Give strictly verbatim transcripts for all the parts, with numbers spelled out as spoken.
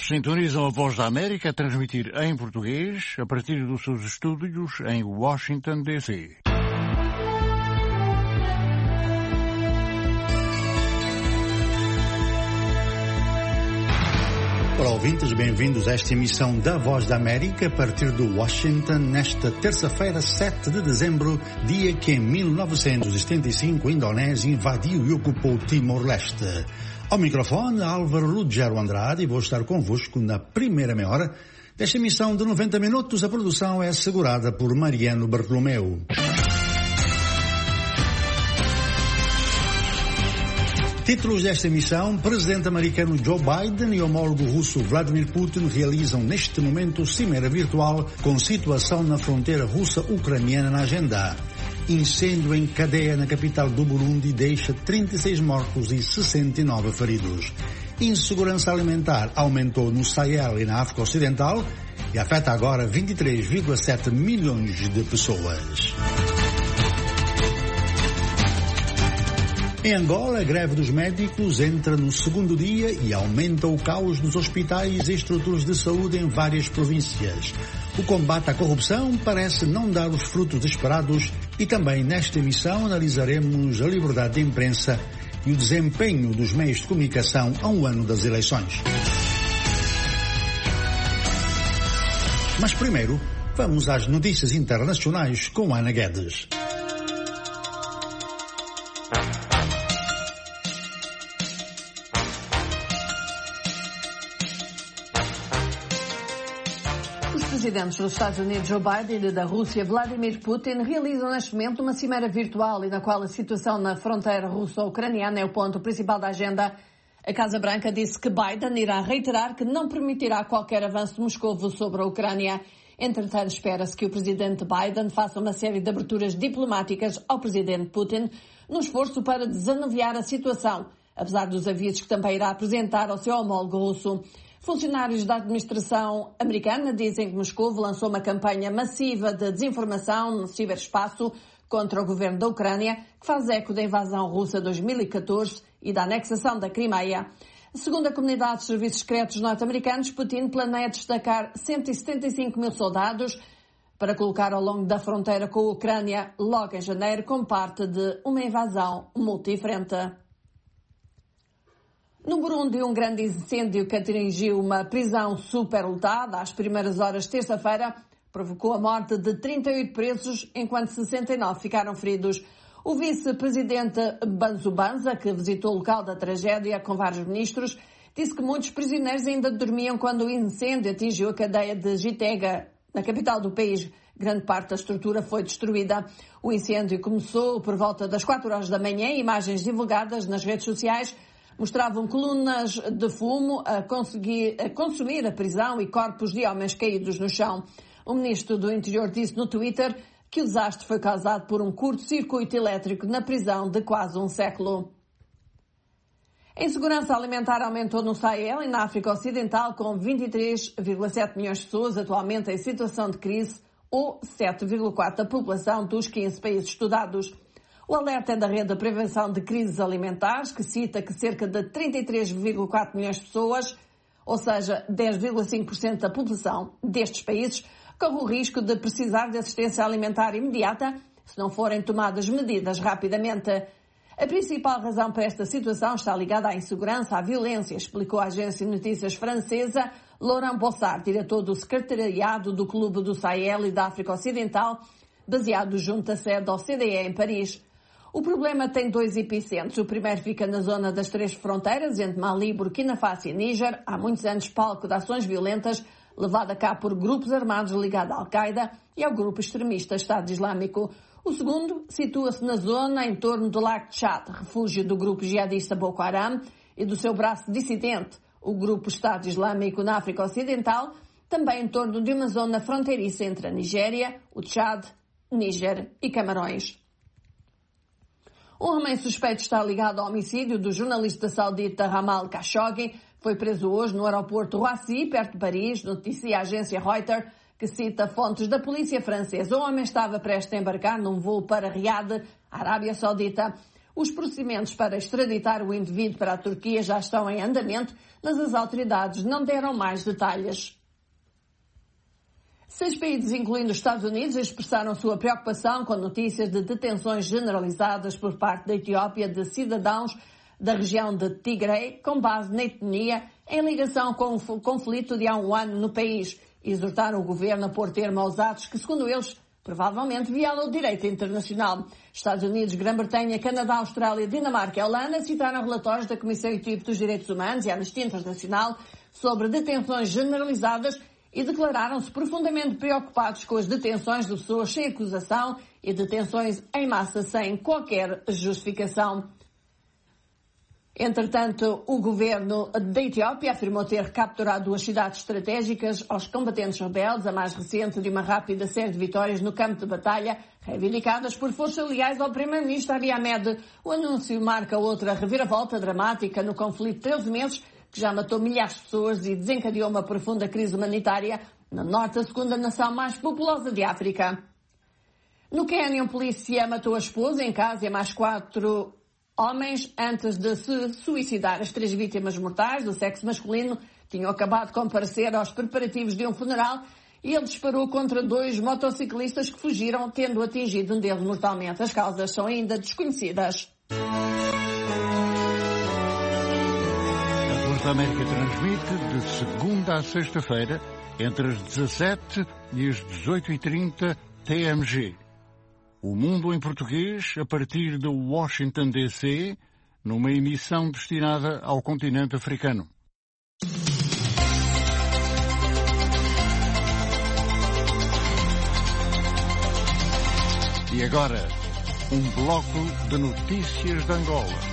Sintonizam a Voz da América a transmitir em português a partir dos seus estúdios em Washington, D C Olá, ouvintes, bem-vindos a esta emissão da Voz da América a partir de Washington, nesta terça-feira, sete de dezembro, dia que em mil novecentos e setenta e cinco a Indonésia invadiu e ocupou Timor-Leste. Ao microfone, Álvaro Ruggiero Andrade, e vou estar convosco na primeira meia hora desta emissão de noventa minutos. A produção é assegurada por Mariano Bartolomeu. Títulos desta emissão: presidente americano Joe Biden e homólogo russo Vladimir Putin realizam neste momento cimeira virtual com situação na fronteira russa-ucraniana na agenda. Incêndio em cadeia na capital do Burundi deixa trinta e seis mortos e sessenta e nove feridos. Insegurança alimentar aumentou no Sahel e na África Ocidental e afeta agora vinte e três vírgula sete milhões de pessoas. Em Angola, a greve dos médicos entra no segundo dia e aumenta o caos nos hospitais e estruturas de saúde em várias províncias. O combate à corrupção parece não dar os frutos esperados e também nesta emissão analisaremos a liberdade de imprensa e o desempenho dos meios de comunicação a um ano das eleições. Mas primeiro, vamos às notícias internacionais com Ana Guedes. Os presidentes dos Estados Unidos, Joe Biden, e da Rússia, Vladimir Putin, realizam neste momento uma cimeira virtual e na qual a situação na fronteira russo-ucraniana é o ponto principal da agenda. A Casa Branca disse que Biden irá reiterar que não permitirá qualquer avanço de Moscovo sobre a Ucrânia. Entretanto, espera-se que o presidente Biden faça uma série de aberturas diplomáticas ao presidente Putin no esforço para desanuviar a situação, apesar dos avisos que também irá apresentar ao seu homólogo russo. Funcionários da administração americana dizem que Moscou lançou uma campanha massiva de desinformação no ciberespaço contra o governo da Ucrânia, que faz eco da invasão russa de dois mil e catorze e da anexação da Crimeia. Segundo a comunidade de serviços secretos norte-americanos, Putin planeia destacar cento e setenta e cinco mil soldados para colocar ao longo da fronteira com a Ucrânia logo em janeiro, como parte de uma invasão multifrente. No Burundi, um grande incêndio que atingiu uma prisão superlotada às primeiras horas de terça-feira provocou a morte de trinta e oito presos, enquanto sessenta e nove ficaram feridos. O vice-presidente Banzubanza, que visitou o local da tragédia com vários ministros, disse que muitos prisioneiros ainda dormiam quando o incêndio atingiu a cadeia de Gitega, na capital do país. Grande parte da estrutura foi destruída. O incêndio começou por volta das quatro horas da manhã. Imagens divulgadas nas redes sociais mostravam colunas de fumo a, conseguir, a consumir a prisão e corpos de homens caídos no chão. O ministro do Interior disse no Twitter que o desastre foi causado por um curto-circuito elétrico na prisão de quase um século. A insegurança alimentar aumentou no Sahel e na África Ocidental, com vinte e três vírgula sete milhões de pessoas atualmente em situação de crise, ou sete vírgula quatro por cento da população dos quinze países estudados. O alerta é da Rede de Prevenção de Crises Alimentares, que cita que cerca de trinta e três vírgula quatro milhões de pessoas, ou seja, dez vírgula cinco por cento da população destes países, corre o risco de precisar de assistência alimentar imediata se não forem tomadas medidas rapidamente. A principal razão para esta situação está ligada à insegurança, à violência, explicou a agência de notícias francesa Laurent Bossard, diretor do secretariado do Clube do Sahel e da África Ocidental, baseado junto à sede da O C D E em Paris. O problema tem dois epicentros. O primeiro fica na zona das três fronteiras, entre Mali, Burkina Faso e Níger, há muitos anos palco de ações violentas levada a cabo por grupos armados ligados à Al-Qaeda e ao grupo extremista Estado Islâmico. O segundo situa-se na zona em torno do Lago Tchad, refúgio do grupo jihadista Boko Haram e do seu braço dissidente, o grupo Estado Islâmico na África Ocidental, também em torno de uma zona fronteiriça entre a Nigéria, o Tchad, Níger e Camarões. Um homem suspeito está ligado ao homicídio do jornalista saudita Jamal Khashoggi. Foi preso hoje no aeroporto Roissy, perto de Paris, noticia a agência Reuters, que cita fontes da polícia francesa. O homem estava prestes a embarcar num voo para Riad, Arábia Saudita. Os procedimentos para extraditar o indivíduo para a Turquia já estão em andamento, mas as autoridades não deram mais detalhes. Seis países, incluindo os Estados Unidos, expressaram sua preocupação com notícias de detenções generalizadas por parte da Etiópia de cidadãos da região de Tigray, com base na etnia, em ligação com o conflito de há um ano no país. Exortaram o governo a pôr termo aos atos que, segundo eles, provavelmente violam o direito internacional. Estados Unidos, Grã-Bretanha, Canadá, Austrália, Dinamarca e Holanda citaram relatórios da Comissão Etíope dos Direitos Humanos e Anistia Internacional sobre detenções generalizadas e declararam-se profundamente preocupados com as detenções de pessoas sem acusação e detenções em massa sem qualquer justificação. Entretanto, o governo da Etiópia afirmou ter capturado duas cidades estratégicas aos combatentes rebeldes, a mais recente de uma rápida série de vitórias no campo de batalha, reivindicadas por forças leais ao primeiro-ministro Abiy Ahmed. O anúncio marca outra reviravolta dramática no conflito de treze meses, que já matou milhares de pessoas e desencadeou uma profunda crise humanitária no norte da segunda nação mais populosa de África. No Quênia, um polícia matou a esposa em casa e mais quatro homens antes de se suicidar. As três vítimas mortais do sexo masculino tinham acabado de comparecer aos preparativos de um funeral e ele disparou contra dois motociclistas que fugiram, tendo atingido um deles mortalmente. As causas são ainda desconhecidas. A Voz da América transmite de segunda a sexta-feira, entre as dezassete e as dezoito e trinta T M G. O Mundo em Português, a partir de Washington, D C, numa emissão destinada ao continente africano. E agora, um bloco de notícias de Angola.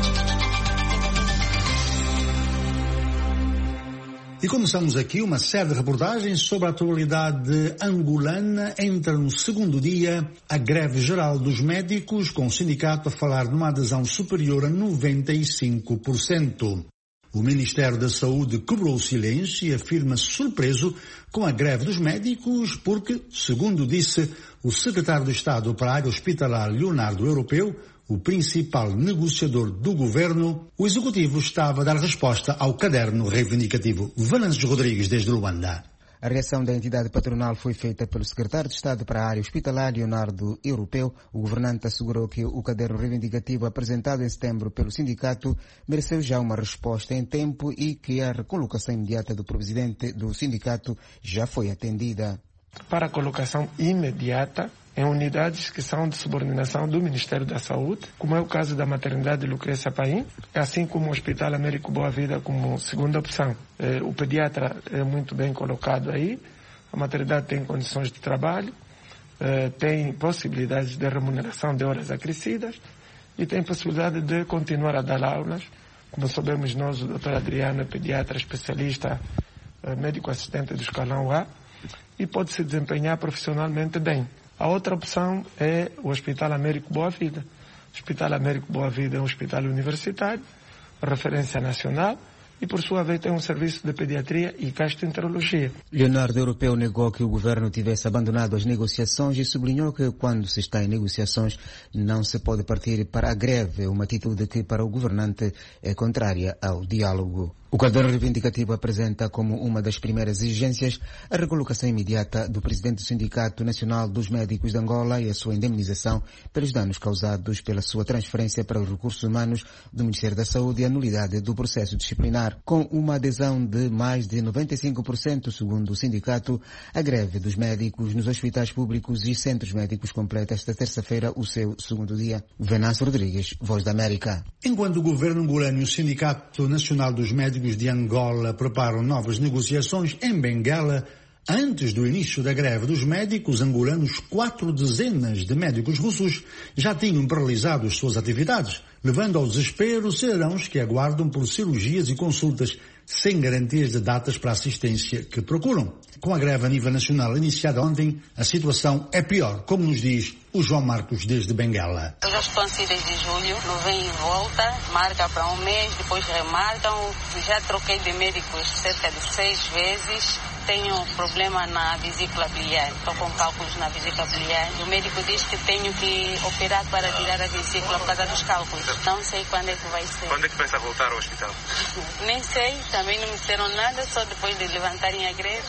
E começamos aqui uma série de reportagens sobre a atualidade angolana. Entra no segundo dia a greve geral dos médicos, com o sindicato a falar numa adesão superior a noventa e cinco por cento. O Ministério da Saúde quebrou o silêncio e afirma-se surpreso com a greve dos médicos porque, segundo disse o secretário de Estado para a área hospitalar Leonardo Europeu, o principal negociador do governo, o executivo estava a dar resposta ao caderno reivindicativo. Venâncio Rodrigues, desde Luanda. A reação da entidade patronal foi feita pelo secretário de Estado para a área hospitalar, Leonardo Europeu. O governante assegurou que o caderno reivindicativo apresentado em setembro pelo sindicato mereceu já uma resposta em tempo e que a recolocação imediata do presidente do sindicato já foi atendida. Para a colocação imediata em unidades que são de subordinação do Ministério da Saúde, como é o caso da maternidade Lucrécia Paim, assim como o Hospital Américo Boa Vida como segunda opção. Eh, o pediatra é muito bem colocado aí, a maternidade tem condições de trabalho, eh, tem possibilidades de remuneração de horas acrescidas e tem possibilidade de continuar a dar aulas. Como sabemos nós, o doutor Adriano é pediatra especialista, eh, médico assistente do escalão A, e pode se desempenhar profissionalmente bem. A outra opção é o Hospital Américo Boa Vida. O Hospital Américo Boa Vida é um hospital universitário, referência nacional, e por sua vez tem um serviço de pediatria e gastroenterologia. Leonardo Europeu negou que o governo tivesse abandonado as negociações e sublinhou que quando se está em negociações não se pode partir para a greve, uma atitude que para o governante é contrária ao diálogo. O caderno reivindicativo apresenta como uma das primeiras exigências a recolocação imediata do presidente do Sindicato Nacional dos Médicos de Angola e a sua indemnização pelos danos causados pela sua transferência para os recursos humanos do Ministério da Saúde e a nulidade do processo disciplinar. Com uma adesão de mais de noventa e cinco por cento, segundo o sindicato, a greve dos médicos nos hospitais públicos e centros médicos completa esta terça-feira o seu segundo dia. Venâncio Rodrigues, Voz da América. Enquanto o governo angolano e o Sindicato Nacional dos Médicos de Angola preparam novas negociações em Benguela, antes do início da greve dos médicos angolanos, quatro dezenas de médicos russos já tinham paralisado as suas atividades levando ao desespero cidadãos que aguardam por cirurgias e consultas sem garantias de datas para a assistência que procuram. Com a greve a nível nacional iniciada ontem, a situação é pior, como nos diz o João Marcos desde Benguela. Eu já estou assim desde julho, não vem e volta, marca para um mês, depois remarcam. Já troquei de médicos cerca de seis vezes. Tenho problema na vesícula biliar, estou com cálculos na vesícula biliar. O médico diz que tenho que operar para tirar a vesícula por causa dos cálculos. Não sei quando é que vai ser. Quando é que pensa voltar ao hospital? Nem sei, também não me disseram nada, só depois de levantarem a greve.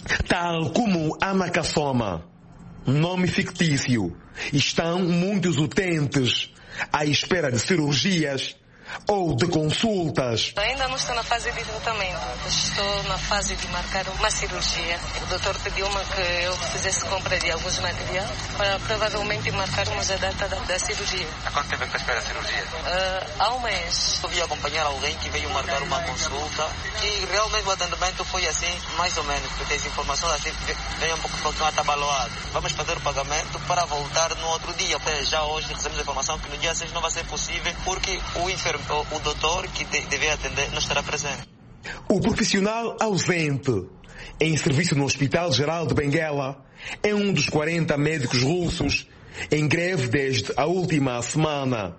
Tal como a Macafoma, nome fictício, estão muitos utentes à espera de cirurgias ou de consultas. Ainda não estou na fase de tratamento, estou na fase de marcar uma cirurgia. O doutor pediu-me que eu fizesse compra de alguns materiais para provavelmente marcarmos a data da, da cirurgia. Há quanto tempo é que está à espera a cirurgia? Uh, há um mês. Eu vi acompanhar alguém que veio marcar uma consulta e realmente o atendimento foi assim, mais ou menos, porque as informações assim vêm um pouco atabalhoadas. Vamos fazer o pagamento para voltar no outro dia. Já hoje recebemos a informação que no dia seis não vai ser possível porque o enfermeiro O, o doutor que de, deve atender não estará presente. O profissional ausente em serviço no Hospital Geral de Benguela é um dos quarenta médicos russos em greve desde a última semana.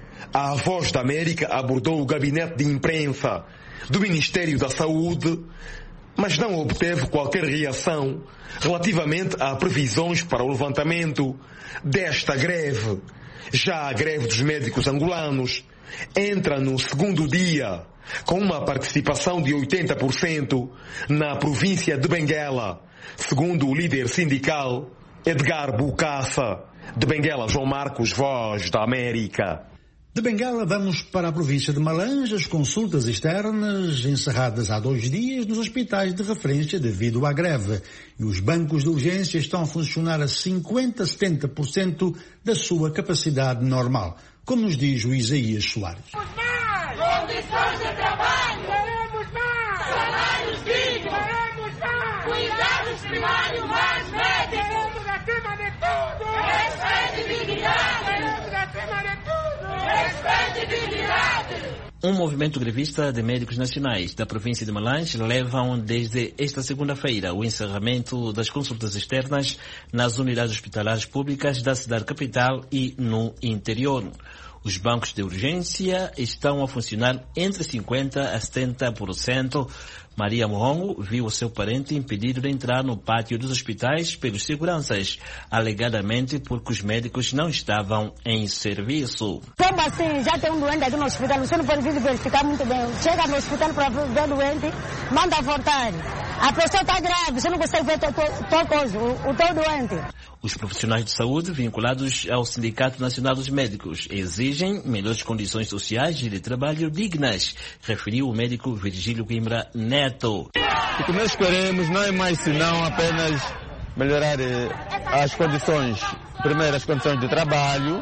A Voz da América abordou o gabinete de imprensa do Ministério da Saúde, mas não obteve qualquer reação relativamente a previsões para o levantamento desta greve. Já a greve dos médicos angolanos entra no segundo dia, com uma participação de oitenta por cento na província de Benguela, segundo o líder sindical Edgar Bucaça. De Benguela, João Marcos, Voz da América. De Benguela vamos para a província de Malange. As consultas externas encerradas há dois dias nos hospitais de referência devido à greve. E os bancos de urgência estão a funcionar a cinquenta, setenta por cento da sua capacidade normal, como nos diz o Isaías Soares. Queremos mais! Condições de trabalho! Queremos mais! Salários dignos! Queremos mais! Cuidados primários mais médicos! Queremos acima de tudo! Respeito e dignidade! Queremos acima de tudo! Respeito e dignidade! Um movimento grevista de médicos nacionais da província de Malange levam desde esta segunda-feira o encerramento das consultas externas nas unidades hospitalares públicas da cidade capital e no interior. Os bancos de urgência estão a funcionar entre cinquenta a setenta por cento. Maria Morongo viu o seu parente impedido de entrar no pátio dos hospitais pelos seguranças, alegadamente porque os médicos não estavam em serviço. Como assim? Já tem um doente aqui no hospital, você não pode vir verificar muito bem. Chega no hospital para ver o doente, manda voltar. A pessoa está grave, você não consegue ver tua coisa, o teu doente. Os profissionais de saúde vinculados ao Sindicato Nacional dos Médicos exigem melhores condições sociais e de trabalho dignas, referiu o médico Virgílio Coimbra Neto. O que nós queremos não é mais senão apenas melhorar as condições, primeiro as condições de trabalho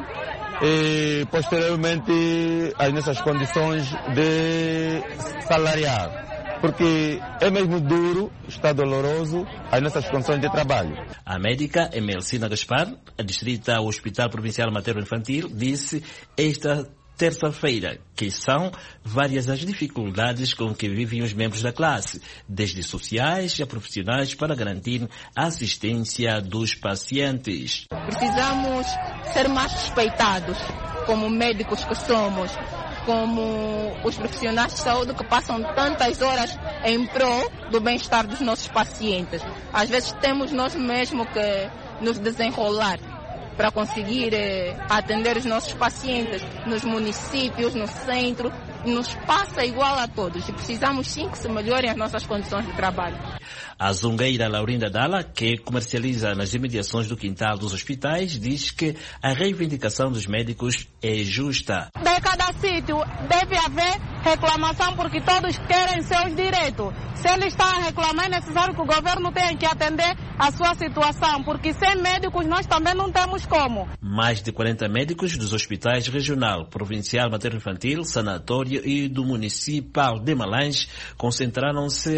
e posteriormente as nossas condições de salariar. Porque é mesmo duro, está doloroso, as nossas condições de trabalho. A médica Emelcina Gaspar, adscrita ao Hospital Provincial Materno-Infantil, disse esta terça-feira que são várias as dificuldades com que vivem os membros da classe, desde sociais a profissionais, para garantir a assistência dos pacientes. Precisamos ser mais respeitados como médicos que somos, como os profissionais de saúde que passam tantas horas em prol do bem-estar dos nossos pacientes. Às vezes temos nós mesmos que nos desenrolar para conseguir eh, atender os nossos pacientes nos municípios, no centro. Nos passa igual a todos e precisamos sim que se melhorem as nossas condições de trabalho. A zungueira Laurinda Dalla, que comercializa nas imediações do quintal dos hospitais, diz que a reivindicação dos médicos é justa. De cada sítio deve haver reclamação porque todos querem seus direitos. Se ele está a reclamar, é necessário que o governo tenha que atender a sua situação, porque sem médicos nós também não temos como. Mais de quarenta médicos dos hospitais regional, provincial, materno-infantil, sanatório e do municipal de Malange concentraram-se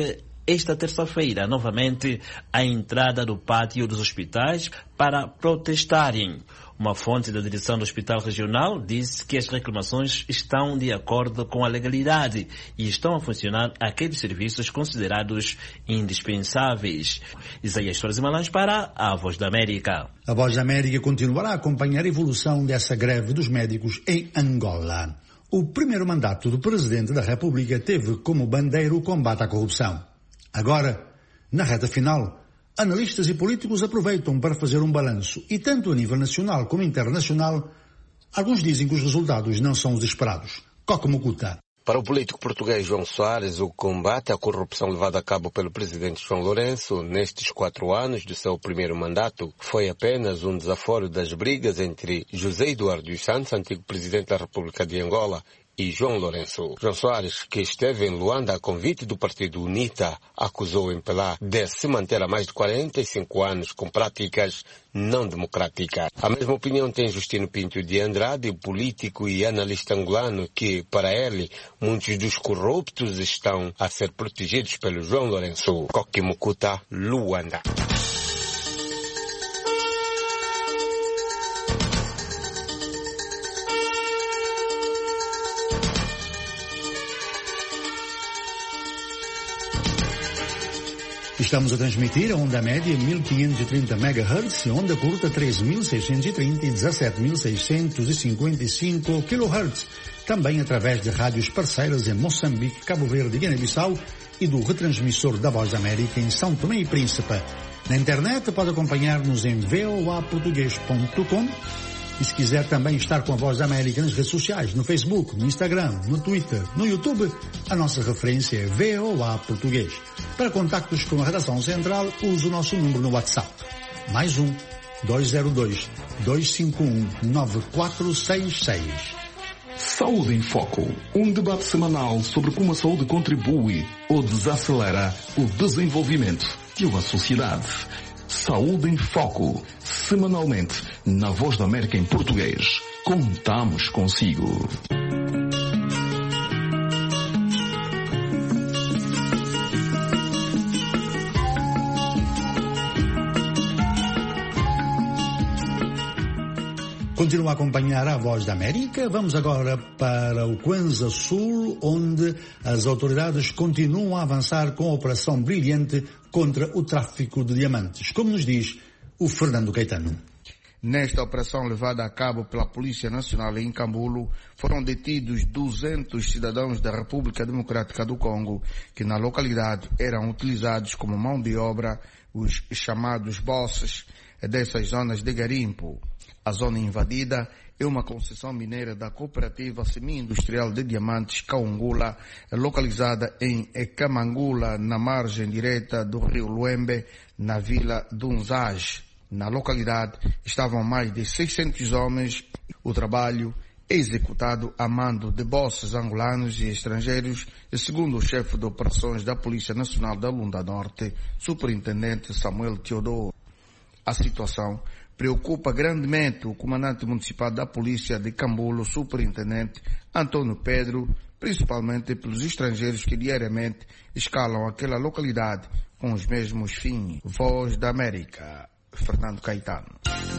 esta terça-feira novamente à entrada do pátio dos hospitais para protestarem. Uma fonte da direção do Hospital Regional disse que as reclamações estão de acordo com a legalidade e estão a funcionar aqueles serviços considerados indispensáveis. Isaías Torres Malães para a Voz da América. A Voz da América continuará a acompanhar a evolução dessa greve dos médicos em Angola. O primeiro mandato do Presidente da República teve como bandeira o combate à corrupção. Agora, na reta final, analistas e políticos aproveitam para fazer um balanço e tanto a nível nacional como internacional, alguns dizem que os resultados não são os esperados. Coco Mucuta. Para o político português João Soares, o combate à corrupção levado a cabo pelo presidente João Lourenço nestes quatro anos de seu primeiro mandato foi apenas um desaforo das brigas entre José Eduardo dos Santos, antigo presidente da República de Angola, e João Lourenço. João Soares, que esteve em Luanda a convite do partido UNITA, acusou o M P L A de se manter há mais de quarenta e cinco anos com práticas não democráticas. A mesma opinião tem Justino Pinto de Andrade, político e analista angolano, que, para ele, muitos dos corruptos estão a ser protegidos pelo João Lourenço. Coque Mucuta, Luanda. Estamos a transmitir a onda média mil quinhentos e trinta megahertz e onda curta treze mil seiscentos e trinta e dezessete mil seiscentos e cinquenta e cinco kilohertz. Também através de rádios parceiras em Moçambique, Cabo Verde e Guiné-Bissau e do retransmissor da Voz da América em São Tomé e Príncipe. Na internet pode acompanhar-nos em v o a português ponto com. E se quiser também estar com a Voz da América nas redes sociais, no Facebook, no Instagram, no Twitter, no YouTube, a nossa referência é V O A Português. Para contactos com a redação central, use o nosso número no WhatsApp. Mais um, dois zero dois, dois cinco um, nove quatro seis seis. Saúde em Foco, um debate semanal sobre como a saúde contribui ou desacelera o desenvolvimento de uma sociedade. Saúde em Foco, semanalmente, na Voz da América em português. Contamos consigo. Continua a acompanhar a Voz da América. Vamos agora para o Kwanza Sul, onde as autoridades continuam a avançar com a Operação Brilhante contra o tráfico de diamantes, como nos diz o Fernando Caetano. Nesta operação levada a cabo pela Polícia Nacional em Cambulo, foram detidos duzentos cidadãos da República Democrática do Congo, que na localidade eram utilizados como mão de obra, os chamados bosses dessas zonas de garimpo. A zona invadida é uma concessão mineira da Cooperativa Semi-Industrial de Diamantes Kaungula, localizada em Camangula, na margem direita do rio Luembe, na vila Dunzage. Na localidade estavam mais de seiscentos homens. O trabalho é executado a mando de bosses angolanos e estrangeiros, segundo o chefe de operações da Polícia Nacional da Lunda Norte, Superintendente Samuel Teodoro. A situação preocupa grandemente o comandante municipal da Polícia de Cambulo, Superintendente Antônio Pedro, principalmente pelos estrangeiros que diariamente escalam aquela localidade com os mesmos fins. Voz da América, Fernando Caetano.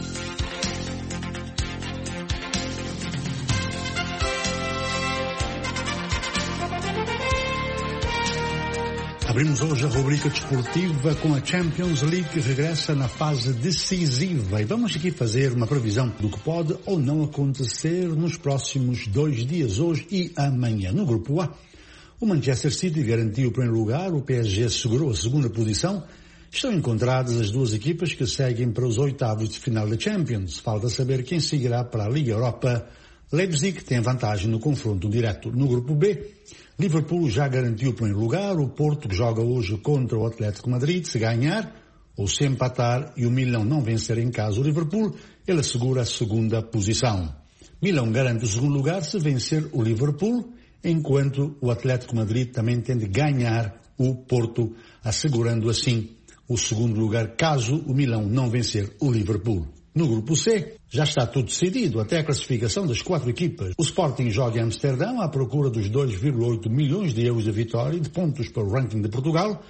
Abrimos hoje a rubrica desportiva com a Champions League, que regressa na fase decisiva. E vamos aqui fazer uma previsão do que pode ou não acontecer nos próximos dois dias, hoje e amanhã. No grupo A, o Manchester City garantiu o primeiro lugar, o P S G segurou a segunda posição. Estão encontradas as duas equipas que seguem para os oitavos de final da Champions. Falta saber quem seguirá para a Liga Europa. Leipzig tem vantagem no confronto direto. No grupo B, Liverpool já garantiu o primeiro lugar. O Porto, que joga hoje contra o Atlético Madrid, se ganhar ou se empatar e o Milão não vencer em casa o Liverpool, ele assegura a segunda posição. Milão garante o segundo lugar se vencer o Liverpool, enquanto o Atlético Madrid também tem de ganhar o Porto, assegurando assim o segundo lugar caso o Milão não vencer o Liverpool. No grupo C, já está tudo decidido, até a classificação das quatro equipas. O Sporting joga em Amsterdão à procura dos dois vírgula oito milhões de euros de vitória e de pontos para o ranking de Portugal.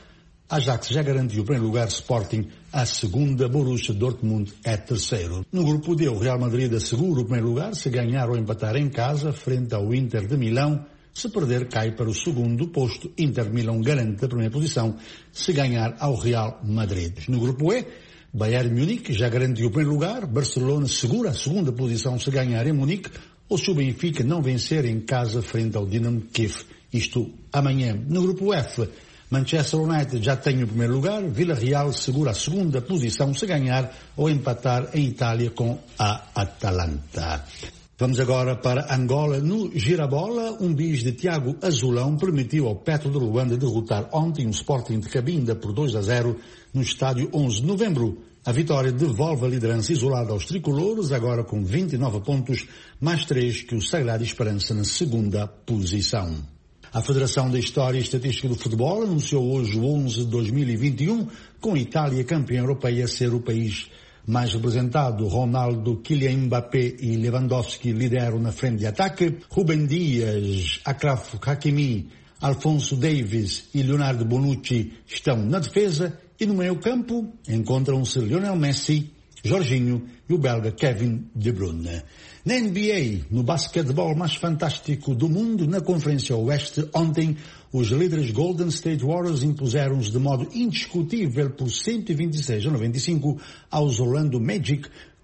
Ajax já garantiu o primeiro lugar, Sporting a segunda, Borussia Dortmund é terceiro. No grupo D, o Real Madrid assegura o primeiro lugar se ganhar ou empatar em casa frente ao Inter de Milão. Se perder, cai para o segundo posto. Inter de Milão garante a primeira posição se ganhar ao Real Madrid. No grupo E, Bayern Munique já garantiu o primeiro lugar, Barcelona segura a segunda posição se ganhar em Munique ou se o Benfica não vencer em casa frente ao Dinamo Kiev. Isto amanhã. No grupo F, Manchester United já tem o primeiro lugar, Villarreal segura a segunda posição se ganhar ou empatar em Itália com a Atalanta. Vamos agora para Angola. No Girabola, um bis de Tiago Azulão permitiu ao Petro de Luanda derrotar ontem o Sporting de Cabinda por dois a zero no estádio onze de novembro. A vitória devolve a liderança isolada aos tricolores, agora com vinte e nove pontos, mais três que o Sagrada Esperança na segunda posição. A Federação da História e Estatística do Futebol anunciou hoje o onze de dois mil e vinte e um, com a Itália campeã europeia a ser o país mais representado. Ronaldo, Kylian Mbappé e Lewandowski lideram na frente de ataque. Rubem Dias, Achraf Hakimi, Alfonso Davies e Leonardo Bonucci estão na defesa e no meio campo encontram-se Lionel Messi, Jorginho e o belga Kevin De Bruyne. Na N B A, no basquetebol mais fantástico do mundo, na Conferência Oeste, ontem, os líderes Golden State Warriors impuseram-se de modo indiscutível por cento e vinte e seis a noventa e cinco aos Orlando Magic,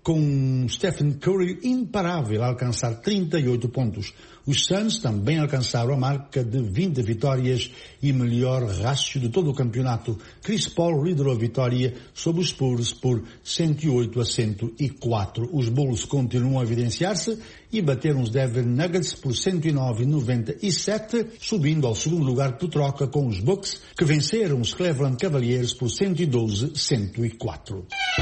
com Stephen Curry imparável a alcançar trinta e oito pontos. Os Suns também alcançaram a marca de vinte vitórias e melhor rácio de todo o campeonato. Chris Paul liderou a vitória sobre os Spurs por cento e oito a cento e quatro. Os Bulls continuam a evidenciar-se e bateram os Denver Nuggets por cento e nove a noventa e sete, subindo ao segundo lugar por troca com os Bucks, que venceram os Cleveland Cavaliers por cento e doze a cento e quatro.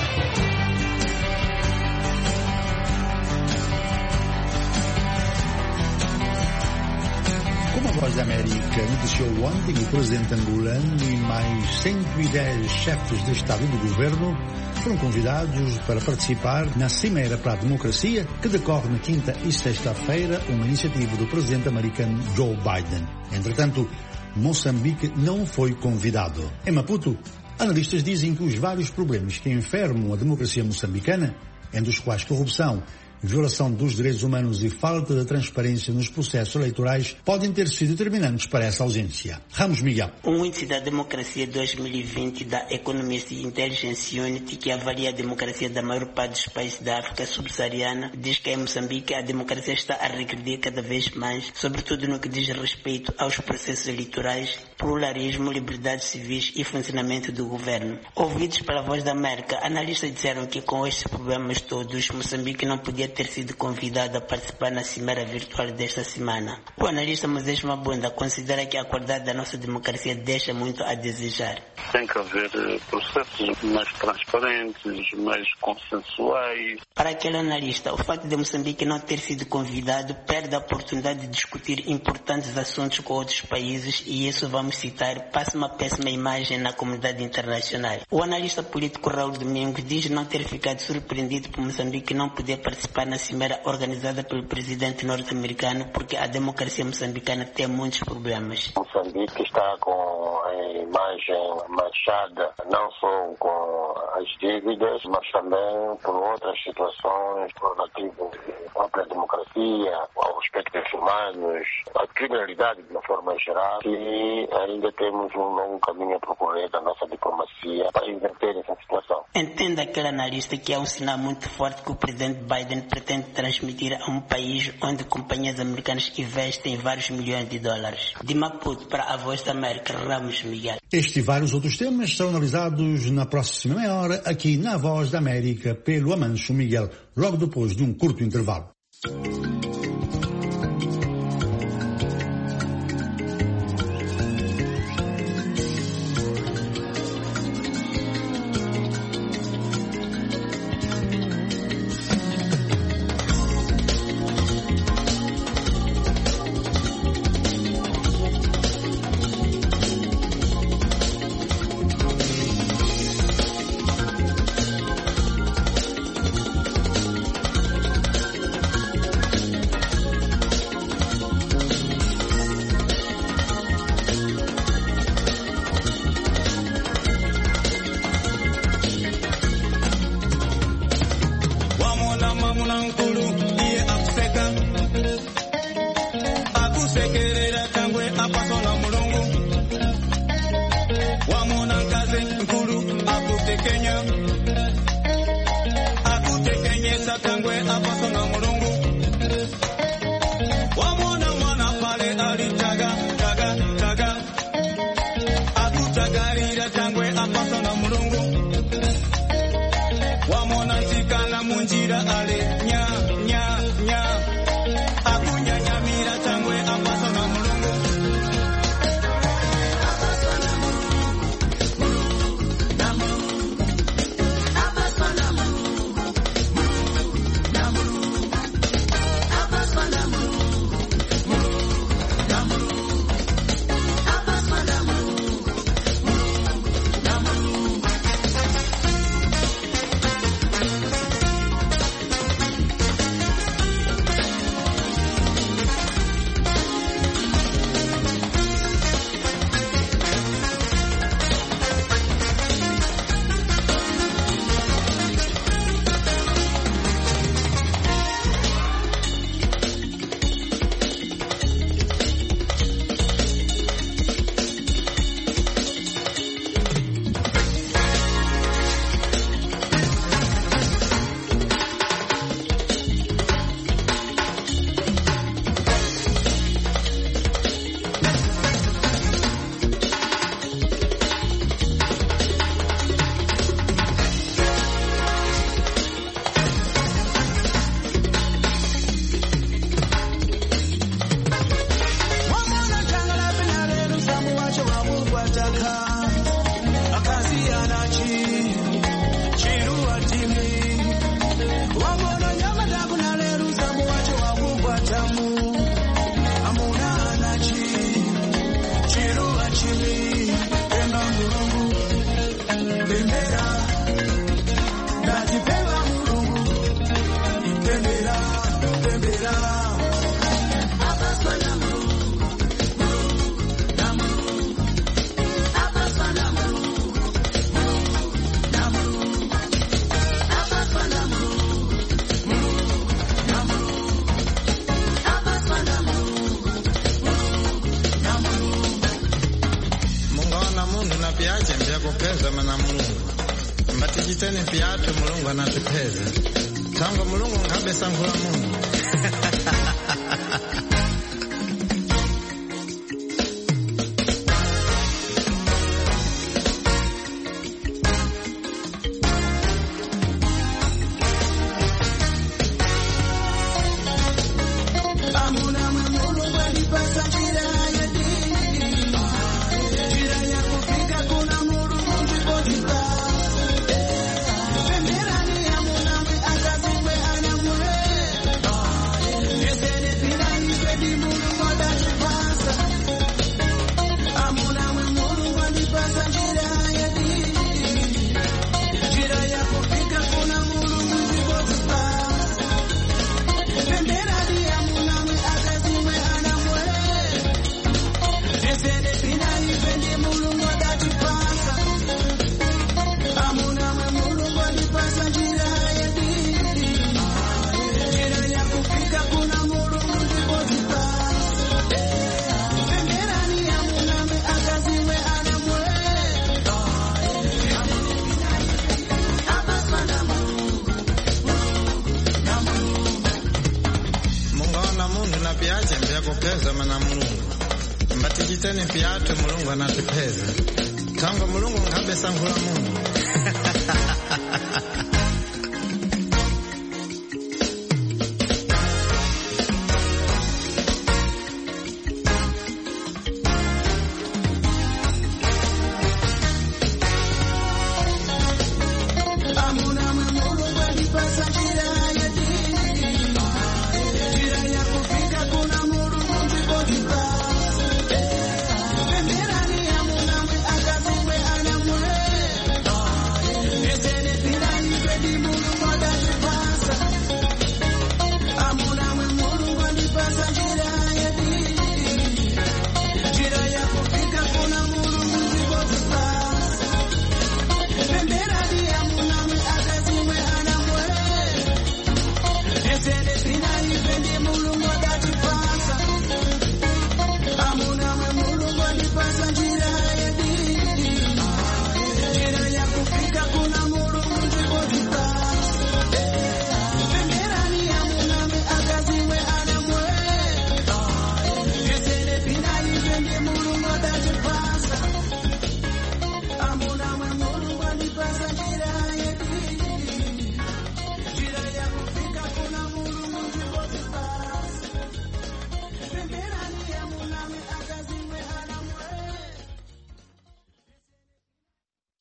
A Voz da América noticiou ontem o presidente angolano e mais cento e dez chefes de Estado e do Governo foram convidados para participar na Cimeira para a Democracia, que decorre na quinta e sexta-feira, uma iniciativa do presidente americano Joe Biden. Entretanto, Moçambique não foi convidado. Em Maputo, analistas dizem que os vários problemas que enfermam a democracia moçambicana, entre os quais corrupção, violação dos direitos humanos e falta de transparência nos processos eleitorais podem ter sido determinantes para essa ausência. Ramos Miguel. Um índice da democracia dois mil e vinte da Economist Intelligence Unit, que avalia a democracia da maior parte dos países da África subsaariana, diz que em Moçambique a democracia está a regredir cada vez mais, sobretudo no que diz respeito aos processos eleitorais, pluralismo, liberdades civis e funcionamento do governo. Ouvidos pela Voz da América, analistas disseram que com estes problemas todos, Moçambique não podia ter sido convidado a participar na cimeira virtual desta semana. O analista Moisés Mabunda considera que a qualidade da nossa democracia deixa muito a desejar. Tem que haver processos mais transparentes, mais consensuais. Para aquele analista, o fato de Moçambique não ter sido convidado perde a oportunidade de discutir importantes assuntos com outros países e isso, vamos citar, passa uma péssima imagem na comunidade internacional. O analista político Raul Domingos diz não ter ficado surpreendido por Moçambique não poder participar na cimeira organizada pelo presidente norte-americano porque a democracia moçambicana tem muitos problemas. Moçambique está com a imagem manchada não só com as dívidas, mas também por outras situações relativas à própria democracia, aos aspectos humanos, à criminalidade de uma forma geral, e ainda temos um longo caminho a percorrer da nossa diplomacia para inverter essa situação. Entenda aquele analista que é um sinal muito forte que o presidente Biden pretende transmitir a um país onde companhias americanas investem vários milhões de dólares. De Maputo para a Voz da América, Ramos Miguel. Este e vários outros temas serão analisados na próxima meia hora aqui na Voz da América pelo Amancho Miguel, logo depois de um curto intervalo. akutekenyesa tangwe apaso na mulungu wamona mwana pale alitaga taga taga akutagarira tangwe apaso na mulungu wamona sikana munjira ale nya nya nya akunyanyamira tangwe apaso na mulungu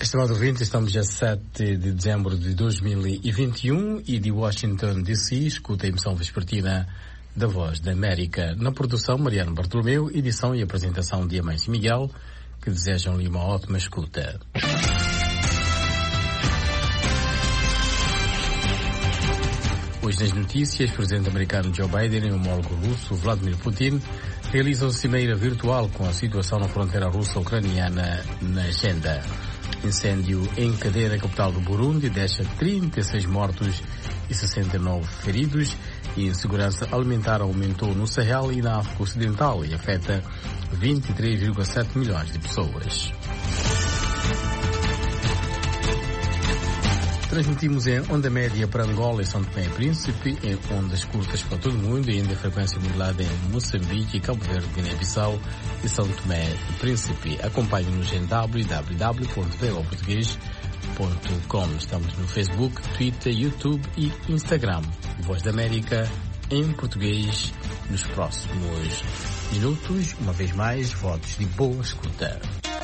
Estimado ouvinte, estamos a sete de dezembro de dois mil e vinte e um e de Washington D C escuta a emissão vespertina da Voz da América. Na produção, Mariano Bartolomeu, edição e apresentação de Amâncio Miguel, que desejam-lhe uma ótima escuta. Hoje nas notícias, o presidente americano Joe Biden e o homólogo russo Vladimir Putin realizam cimeira virtual com a situação na fronteira russa-ucraniana na agenda. Incêndio em cadeia na capital do Burundi deixa trinta e seis mortos e sessenta e nove feridos, e a insegurança alimentar aumentou no Sahel e na África Ocidental e afeta vinte e três vírgula sete milhões de pessoas. Transmitimos em onda média para Angola e São Tomé e Príncipe, em ondas curtas para todo o mundo e ainda frequência modulada em Moçambique, Cabo Verde, Guiné-Bissau e São Tomé e Príncipe. Acompanhe-nos em w w w ponto v o português ponto com. Estamos no Facebook, Twitter, YouTube e Instagram. Voz da América em português. Nos próximos minutos, uma vez mais, votos de boa escuta.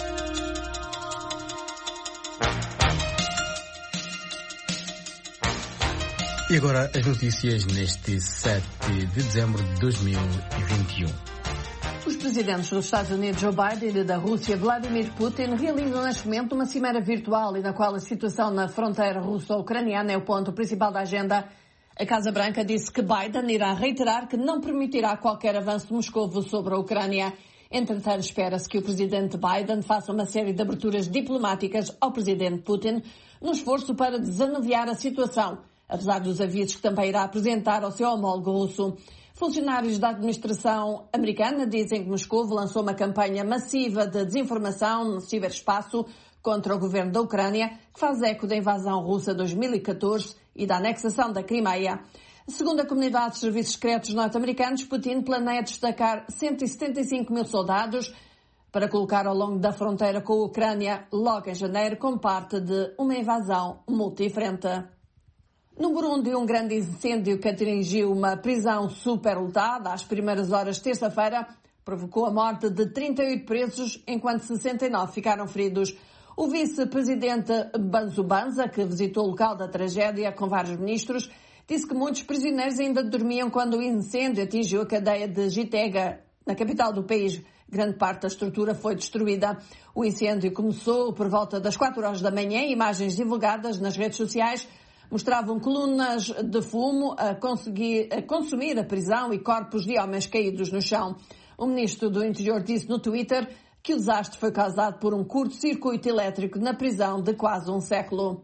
E agora as notícias neste sete de dezembro de dois mil e vinte e um. Os presidentes dos Estados Unidos, Joe Biden, e da Rússia, Vladimir Putin, realizam neste momento uma cimeira virtual e na qual a situação na fronteira russo-ucraniana é o ponto principal da agenda. A Casa Branca disse que Biden irá reiterar que não permitirá qualquer avanço de Moscou sobre a Ucrânia. Entretanto, espera-se que o presidente Biden faça uma série de aberturas diplomáticas ao presidente Putin no esforço para desanuviar a situação, apesar dos avisos que também irá apresentar ao seu homólogo russo. Funcionários da administração americana dizem que Moscou lançou uma campanha massiva de desinformação no ciberespaço contra o governo da Ucrânia, que faz eco da invasão russa de dois mil e catorze e da anexação da Crimeia. Segundo a comunidade de serviços secretos norte-americanos, Putin planeia destacar cento e setenta e cinco mil soldados para colocar ao longo da fronteira com a Ucrânia logo em janeiro, como parte de uma invasão multifrente. No Burundi, um grande incêndio que atingiu uma prisão superlotada às primeiras horas de terça-feira provocou a morte de trinta e oito presos, enquanto sessenta e nove ficaram feridos. O vice-presidente Banzubanza, que visitou o local da tragédia com vários ministros, disse que muitos prisioneiros ainda dormiam quando o incêndio atingiu a cadeia de Gitega, na capital do país. Grande parte da estrutura foi destruída. O incêndio começou por volta das quatro horas da manhã. Imagens divulgadas nas redes sociais mostravam colunas de fumo a, conseguir, a consumir a prisão e corpos de homens caídos no chão. O ministro do Interior disse no Twitter que o desastre foi causado por um curto-circuito elétrico na prisão de quase um século.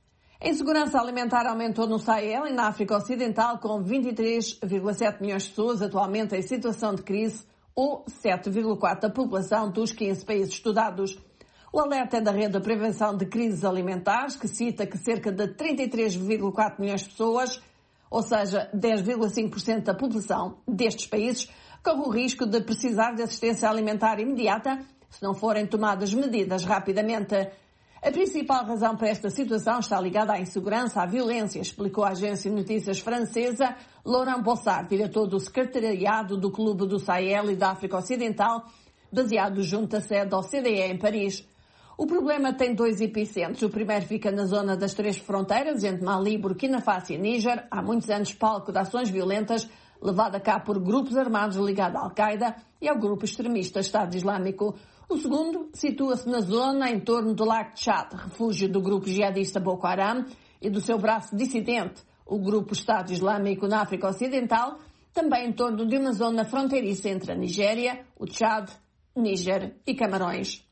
A insegurança alimentar aumentou no Sahel e na África Ocidental, com vinte e três vírgula sete milhões de pessoas atualmente em situação de crise, ou sete vírgula quatro por cento da população dos quinze países estudados. O alerta é da Rede de Prevenção de Crises Alimentares, que cita que cerca de trinta e três vírgula quatro milhões de pessoas, ou seja, dez vírgula cinco por cento da população destes países, corre o risco de precisar de assistência alimentar imediata se não forem tomadas medidas rapidamente. A principal razão para esta situação está ligada à insegurança, à violência, explicou a agência de notícias francesa Laurent Bossard, diretor do secretariado do Clube do Sahel e da África Ocidental, baseado junto à sede da O C D E em Paris. O problema tem dois epicentros. O primeiro fica na zona das três fronteiras, entre Mali, Burkina Faso e Níger, há muitos anos palco de ações violentas levada a cabo por grupos armados ligados à Al-Qaeda e ao grupo extremista Estado Islâmico. O segundo situa-se na zona em torno do Lago Tchad, refúgio do grupo jihadista Boko Haram e do seu braço dissidente, o grupo Estado Islâmico na África Ocidental, também em torno de uma zona fronteiriça entre a Nigéria, o Tchad, Níger e Camarões.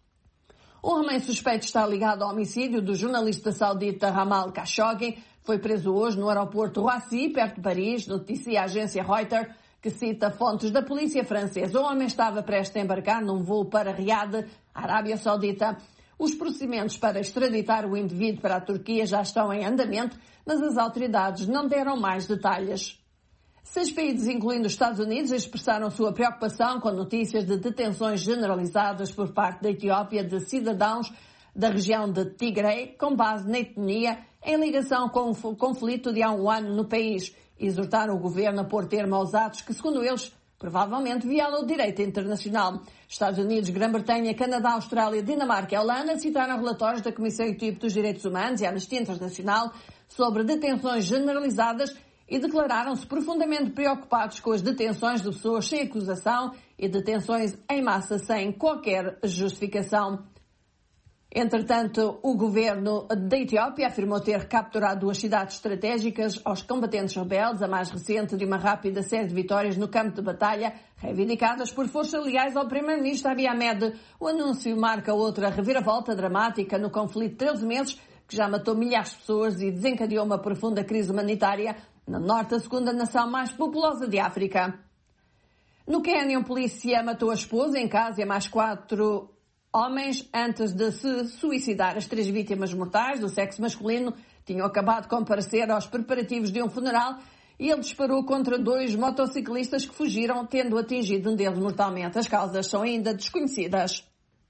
Um homem suspeito está ligado ao homicídio do jornalista saudita Jamal Khashoggi. Foi preso hoje no aeroporto Roissy, perto de Paris, noticia a agência Reuters, que cita fontes da polícia francesa. O homem estava prestes a embarcar num voo para Riad, Arábia Saudita. Os procedimentos para extraditar o indivíduo para a Turquia já estão em andamento, mas as autoridades não deram mais detalhes. Seis países, incluindo os Estados Unidos, expressaram sua preocupação com notícias de detenções generalizadas por parte da Etiópia de cidadãos da região de Tigray, com base na etnia, em ligação com o conflito de há um ano no país. Exortaram o governo a pôr termo aos atos que, segundo eles, provavelmente viola o direito internacional. Estados Unidos, Grã-Bretanha, Canadá, Austrália, Dinamarca e Holanda citaram relatórios da Comissão Etíope dos Direitos Humanos e Amnistia Internacional sobre detenções generalizadas e declararam-se profundamente preocupados com as detenções de pessoas sem acusação e detenções em massa sem qualquer justificação. Entretanto, o governo da Etiópia afirmou ter capturado duas cidades estratégicas aos combatentes rebeldes, a mais recente de uma rápida série de vitórias no campo de batalha, reivindicadas por forças legais ao primeiro-ministro Abiy Ahmed. O anúncio marca outra reviravolta dramática no conflito de treze meses, que já matou milhares de pessoas e desencadeou uma profunda crise humanitária no norte, a segunda nação mais populosa de África. No Quênia, um polícia matou a esposa em casa e mais quatro homens antes de se suicidar. As três vítimas mortais do sexo masculino tinham acabado de comparecer aos preparativos de um funeral e ele disparou contra dois motociclistas que fugiram, tendo atingido um deles mortalmente. As causas são ainda desconhecidas.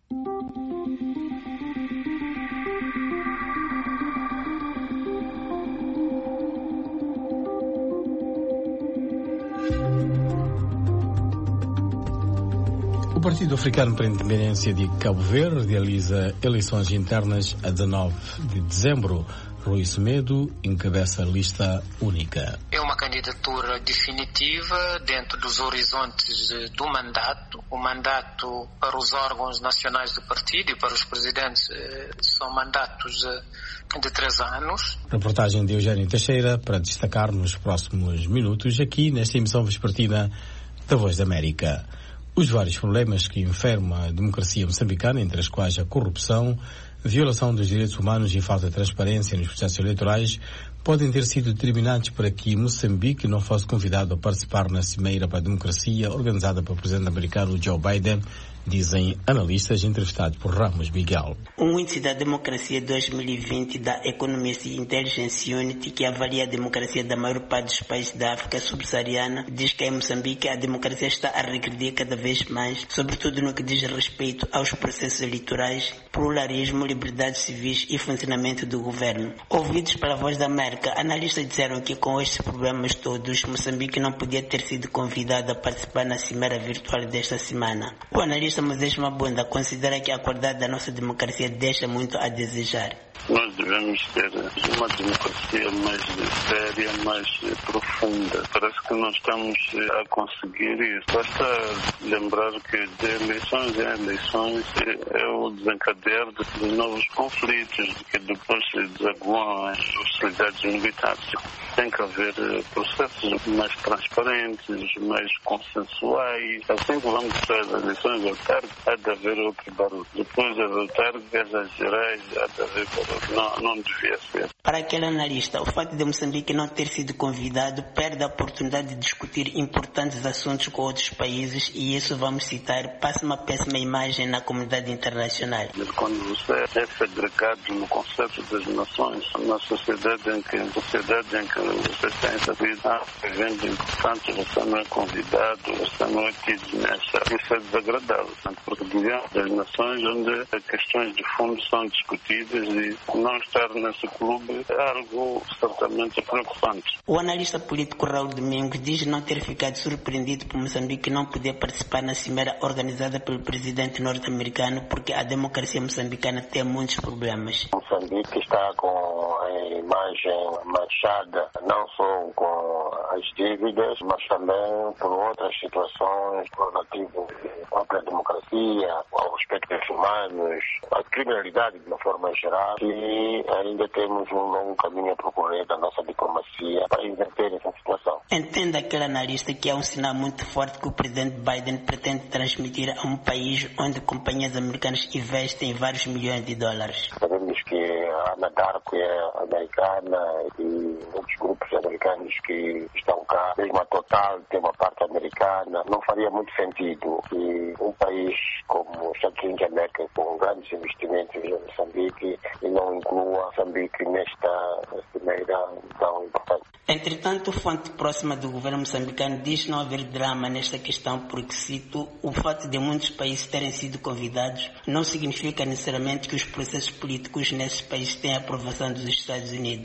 O Partido Africano para a Independência de Cabo Verde realiza eleições internas a dezanove de dezembro. Rui Semedo encabeça a lista única. É uma candidatura definitiva dentro dos horizontes do mandato. O mandato para os órgãos nacionais do partido e para os presidentes são mandatos de três anos. Reportagem de Eugênio Teixeira para destacar nos próximos minutos aqui nesta emissão vespertina da Voz da América. Os vários problemas que enferma a democracia moçambicana, entre as quais a corrupção, violação dos direitos humanos e falta de transparência nos processos eleitorais, podem ter sido determinantes para que Moçambique não fosse convidado a participar na Cimeira para a Democracia organizada pelo presidente americano Joe Biden, dizem analistas entrevistados por Ramos Miguel. O índice da democracia dois mil e vinte da Economist Intelligence Unit, que avalia a democracia da maior parte dos países da África subsaariana, diz que em Moçambique a democracia está a regredir cada vez mais, sobretudo no que diz respeito aos processos eleitorais, pluralismo, liberdades civis e funcionamento do governo. Ouvidos pela Voz da América, analistas disseram que com estes problemas todos, Moçambique não podia ter sido convidado a participar na cimeira virtual desta semana. O analista Moisés Mabunda considera que a qualidade da nossa democracia deixa muito a desejar. Nós devemos ter uma democracia mais séria, mais profunda. Parece que não estamos a conseguir isso. Basta lembrar que de eleições em eleições é o desencadear de novos conflitos, que depois se desaguam as hostilidades militares. Tem que haver processos mais transparentes, mais consensuais. Assim que vamos para as eleições autárquicas, há de haver outro barulho. Depois das autárquicas, as gerais, há de haver barulho. Não, não devia ser. Para aquele analista, o fato de Moçambique não ter sido convidado perde a oportunidade de discutir importantes assuntos com outros países e isso, vamos citar, passa uma péssima imagem na comunidade internacional. Quando você é segregado no conceito das nações, na sociedade em que, sociedade em que você tem essa vida, evento importante, você não é convidado, você não é tido nessa. Isso é desagradável, porque digamos das nações onde questões de fundo são discutidas e não estar nesse clube é algo certamente preocupante. O analista político Raul Domingos diz não ter ficado surpreendido por Moçambique não poder participar na cimeira organizada pelo presidente norte-americano porque a democracia moçambicana tem muitos problemas. Moçambique está com a imagem manchada não só com as dívidas, mas também por outras situações relativas à própria democracia, aos aspectos humanos, à criminalidade de uma forma geral. E ainda temos um longo caminho a percorrer da nossa diplomacia para inverter essa situação. Entende aquele analista que é um sinal muito forte que o presidente Biden pretende transmitir a um país onde companhias americanas investem vários milhões de dólares. Sabemos que a Anadarko é americana e outros grupos americanos que estão cá, mesmo a Total tem uma parte americana. Não faria muito sentido que um país como os Estados Unidos da América, com grandes investimentos em Moçambique, e não inclua Moçambique nesta cimeira tão importante. Entretanto, fonte próxima do governo moçambicano diz não haver drama nesta questão porque, cito, o fato de muitos países terem sido convidados não significa necessariamente que os processos políticos nesses países têm a aprovação dos Estados Unidos.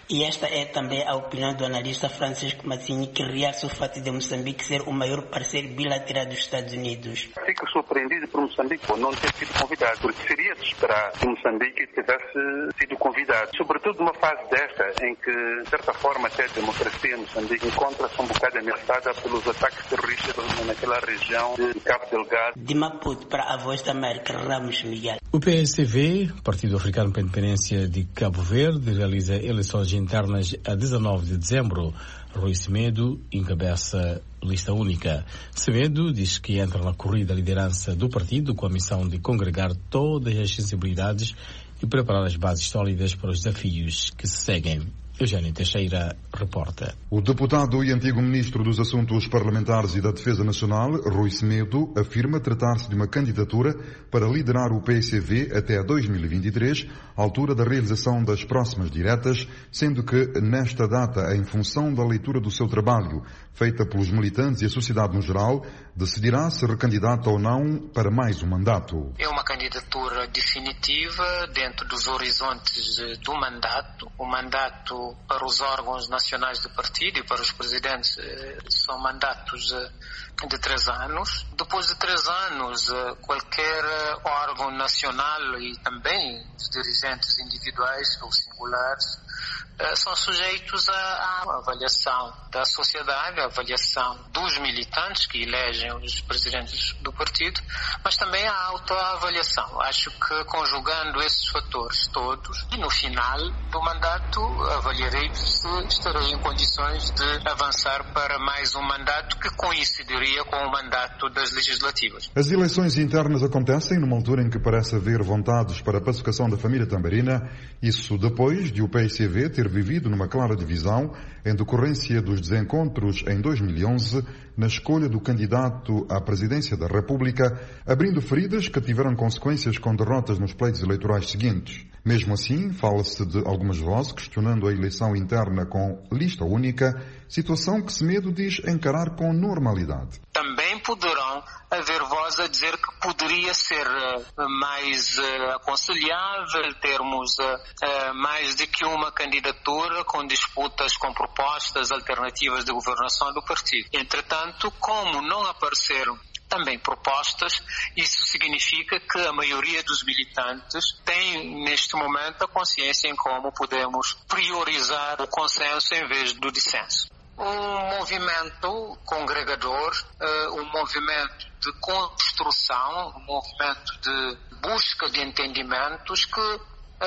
E esta é também a opinião do analista Francisco Mazzini, que realça o fato de Moçambique ser o maior parceiro bilateral dos Estados Unidos. Fico surpreendido por Moçambique por não ter sido convidado, porque seria de esperar que Moçambique tivesse sido convidado, sobretudo numa fase desta, em que, de certa forma, até a democracia em Moçambique encontra-se um bocado ameaçada pelos ataques terroristas naquela região de Cabo Delgado. De Maputo para a Voz da América, Ramos Miguel. O P S C V, Partido Africano para a Independência de Cabo Verde, realiza eleições internas a dezanove de dezembro. Rui Semedo encabeça lista única. Semedo diz que entra na corrida à liderança do partido com a missão de congregar todas as sensibilidades e preparar as bases sólidas para os desafios que se seguem. Eugênio Teixeira reporta. O deputado e antigo ministro dos Assuntos Parlamentares e da Defesa Nacional, Rui Semedo, afirma tratar-se de uma candidatura para liderar o P S C V até dois mil e vinte e três, altura da realização das próximas diretas, sendo que, nesta data, em função da leitura do seu trabalho, feita pelos militantes e a sociedade no geral, decidirá se recandidata ou não para mais um mandato. É uma candidatura definitiva dentro dos horizontes do mandato. O mandato para os órgãos nacionais do partido e para os presidentes são mandatos de três anos. Depois de três anos, qualquer órgão nacional e também os dirigentes individuais ou singulares são sujeitos à avaliação da sociedade, à avaliação dos militantes que elegem os presidentes do partido, mas também à autoavaliação. Acho que conjugando esses fatores todos, e no final do mandato avaliarei se estarei em condições de avançar para mais um mandato que coincidiria com o mandato das legislativas. As eleições internas acontecem numa altura em que parece haver vontades para a pacificação da família tambarina, isso depois de o P S C V ter vivido numa clara divisão em decorrência dos desencontros em dois mil e onze na escolha do candidato à presidência da República, abrindo feridas que tiveram consequências com derrotas nos pleitos eleitorais seguintes. Mesmo assim, fala-se de algumas vozes questionando a eleição interna com lista única, situação que Semedo diz encarar com normalidade. Também poderão haver vozes a dizer que poderia ser uh, mais uh, aconselhável termos uh, uh, mais de que uma candidatura com disputas com propostas alternativas de governação do partido. Entretanto, como não apareceram também propostas, isso significa que a maioria dos militantes tem neste momento a consciência em como podemos priorizar o consenso em vez do dissenso. Um movimento congregador, um movimento de construção, um movimento de busca de entendimentos que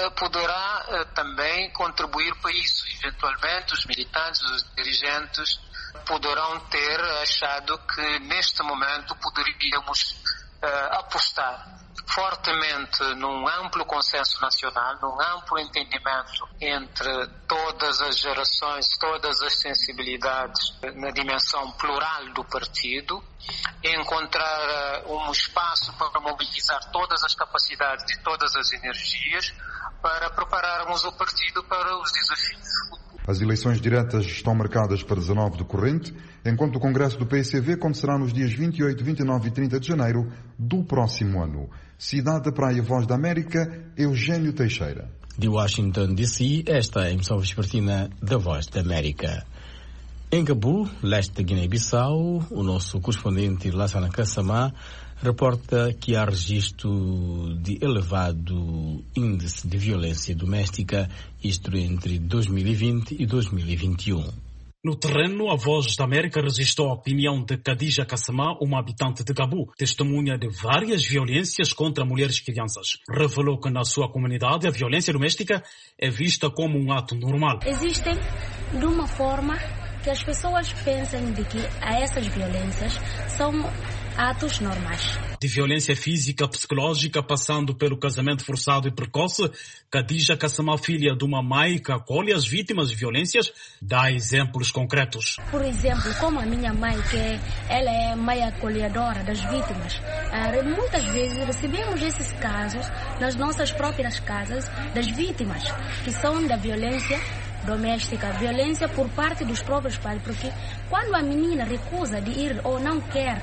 poderá também contribuir para isso. Eventualmente, os militantes, os dirigentes poderão ter achado que neste momento poderíamos apostar fortemente num amplo consenso nacional, num amplo entendimento entre todas as gerações, todas as sensibilidades na dimensão plural do partido, encontrar um espaço para mobilizar todas as capacidades e todas as energias para prepararmos o partido para os desafios. As eleições diretas estão marcadas para dezanove do corrente, enquanto o Congresso do P S C V acontecerá nos dias vinte e oito, vinte e nove e trinta de janeiro do próximo ano. Cidade da Praia, Voz da América, Eugênio Teixeira. De Washington, D C, esta é a emissão vespertina da Voz da América. Em Cabo, leste da Guiné-Bissau, o nosso correspondente Lassana Kassamá reporta que há registro de elevado índice de violência doméstica, isto entre dois mil e vinte e dois mil e vinte e um. No terreno, a Voz da América registrou a opinião de Khadija Kassamá, uma habitante de Cabo, testemunha de várias violências contra mulheres e crianças. Revelou que na sua comunidade a violência doméstica é vista como um ato normal. Existem de uma forma que as pessoas pensam de que essas violências são atos normais. De violência física, psicológica, passando pelo casamento forçado e precoce, Khadija Kassamá, filha de uma mãe que acolhe as vítimas de violências, dá exemplos concretos. Por exemplo, como a minha mãe, que ela é mãe acolhedora das vítimas, muitas vezes recebemos esses casos nas nossas próprias casas das vítimas, que são da violência doméstica, violência por parte dos próprios pais, porque quando a menina recusa de ir ou não quer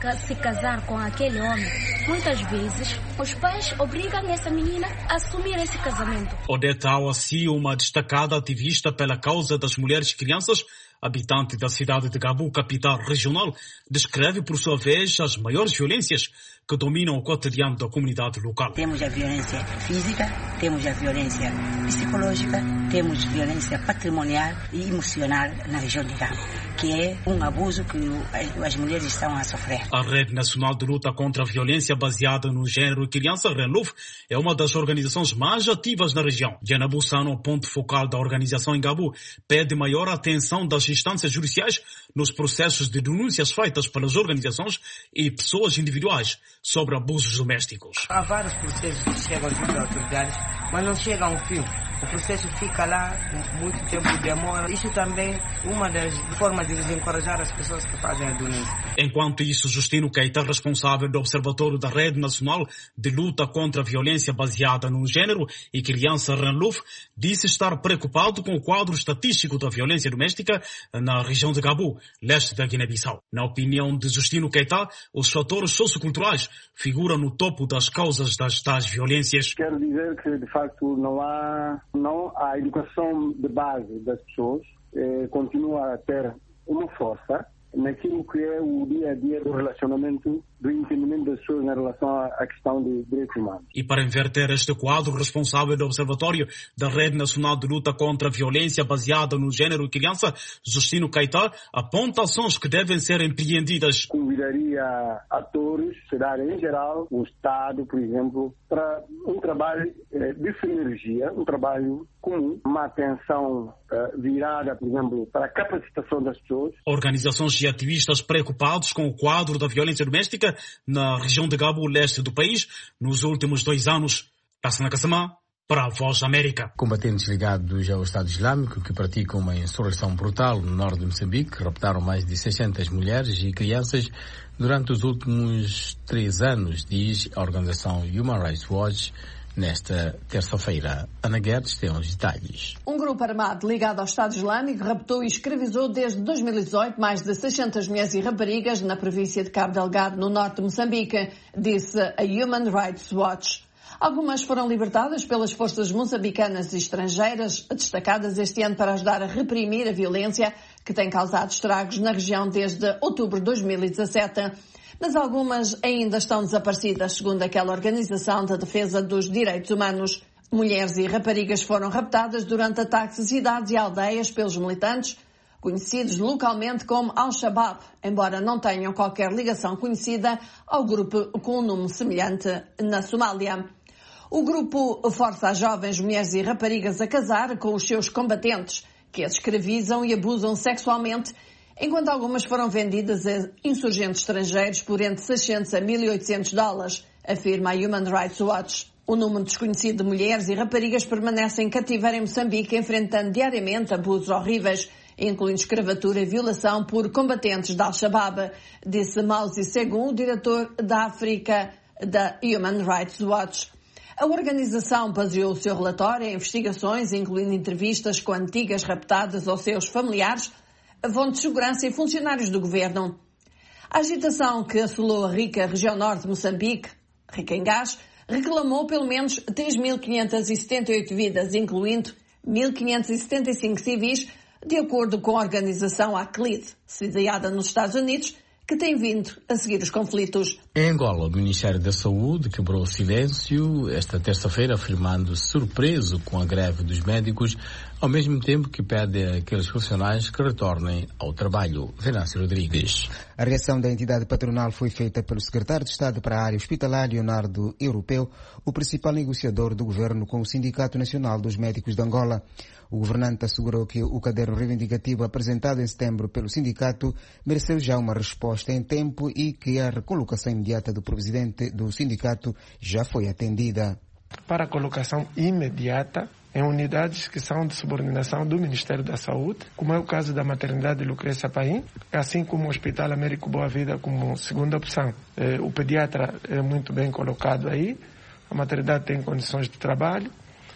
se casar com aquele homem, muitas vezes os pais obrigam essa menina a assumir esse casamento. Odete Awassi, uma destacada ativista pela causa das mulheres e crianças, habitante da cidade de Gabu, capital regional, descreve por sua vez as maiores violências que dominam o cotidiano da comunidade local. Temos a violência física, temos a violência psicológica, temos violência patrimonial e emocional na região de Gabu, que é um abuso que as mulheres estão a sofrer. A Rede Nacional de Luta contra a Violência Baseada no Gênero e Criança, RENLUV, é uma das organizações mais ativas na região. Diana Bussano, ponto focal da organização em Gabu, pede maior atenção das instâncias judiciais nos processos de denúncias feitas pelas organizações e pessoas individuais sobre abusos domésticos. Há vários processos que chegam junto às autoridades, mas não chegam ao fim. O processo fica lá, muito tempo demora. Isso também é uma das formas de desencorajar as pessoas que fazem a denúncia. Enquanto isso, Justino Keita, responsável do Observatório da Rede Nacional de Luta contra a Violência Baseada no Gênero e Criança, RENLUV, disse estar preocupado com o quadro estatístico da violência doméstica na região de Gabu, leste da Guiné-Bissau. Na opinião de Justino Keita, os fatores socioculturais figuram no topo das causas das tais violências. Quero dizer que, de facto, não há, não há educação de base das pessoas, eh, continua a ter uma força naquilo que é o dia a dia do relacionamento, do entendimento das pessoas em relação à questão de direitos humanos. E para inverter este quadro, o responsável do Observatório da Rede Nacional de Luta contra a Violência Baseada no Gênero e Criança, Justino Keita, aponta ações que devem ser empreendidas. Convidaria atores, sociedade em geral, o Estado, por exemplo, para um trabalho eh, de sinergia, um trabalho comum, uma atenção eh, virada, por exemplo, para a capacitação das pessoas. Organizações e ativistas preocupados com o quadro da violência doméstica na região de Gabu, leste do país, nos últimos dois anos. Tassana Kassamá, para a Voz da América. Combatentes ligados ao Estado Islâmico que praticam uma insurreição brutal no norte de Moçambique raptaram mais de seiscentas mulheres e crianças durante os últimos três anos, diz a organização Human Rights Watch. Nesta terça-feira, Ana Guedes tem os detalhes. Um grupo armado ligado ao Estado Islâmico raptou e escravizou desde dois mil e dezoito mais de seiscentas mulheres e raparigas na província de Cabo Delgado, no norte de Moçambique, disse a Human Rights Watch. Algumas foram libertadas pelas forças moçambicanas e estrangeiras, destacadas este ano para ajudar a reprimir a violência que tem causado estragos na região desde outubro de dois mil e dezassete. Mas algumas ainda estão desaparecidas, segundo aquela organização de defesa dos direitos humanos. Mulheres e raparigas foram raptadas durante ataques a cidades e aldeias pelos militantes, conhecidos localmente como Al-Shabaab, embora não tenham qualquer ligação conhecida ao grupo com um nome semelhante na Somália. O grupo força as jovens mulheres e raparigas a casar com os seus combatentes, que as escravizam e abusam sexualmente, enquanto algumas foram vendidas a insurgentes estrangeiros por entre seiscentos a mil e oitocentos dólares, afirma a Human Rights Watch. O número desconhecido de mulheres e raparigas permanece em cativeiro em Moçambique, enfrentando diariamente abusos horríveis, incluindo escravatura e violação por combatentes da Al-Shabaab, disse Mausi Segum, o diretor da África da Human Rights Watch. A organização baseou o seu relatório em investigações, incluindo entrevistas com antigas raptadas ou seus familiares, fontes de segurança e funcionários do governo. A agitação que assolou a rica região norte de Moçambique, rica em gás, reclamou pelo menos três mil quinhentas e setenta e oito vidas, incluindo mil quinhentos e setenta e cinco civis, de acordo com a organização A C L I D, sediada nos Estados Unidos, que tem vindo a seguir os conflitos. Em Angola, o Ministério da Saúde quebrou o silêncio esta terça-feira, afirmando-se surpreso com a greve dos médicos, ao mesmo tempo que pede àqueles profissionais que retornem ao trabalho. Venâncio Rodrigues. A reação da entidade patronal foi feita pelo secretário de Estado para a área hospitalar, Leonardo Europeu, o principal negociador do governo com o Sindicato Nacional dos Médicos de Angola. O governante assegurou que o caderno reivindicativo apresentado em setembro pelo sindicato mereceu já uma resposta em tempo e que a recolocação imediata do presidente do sindicato já foi atendida. Para a colocação imediata em unidades que são de subordinação do Ministério da Saúde, como é o caso da maternidade Lucrécia Paim, assim como o Hospital Américo Boa Vida como segunda opção. O pediatra é muito bem colocado aí, a maternidade tem condições de trabalho,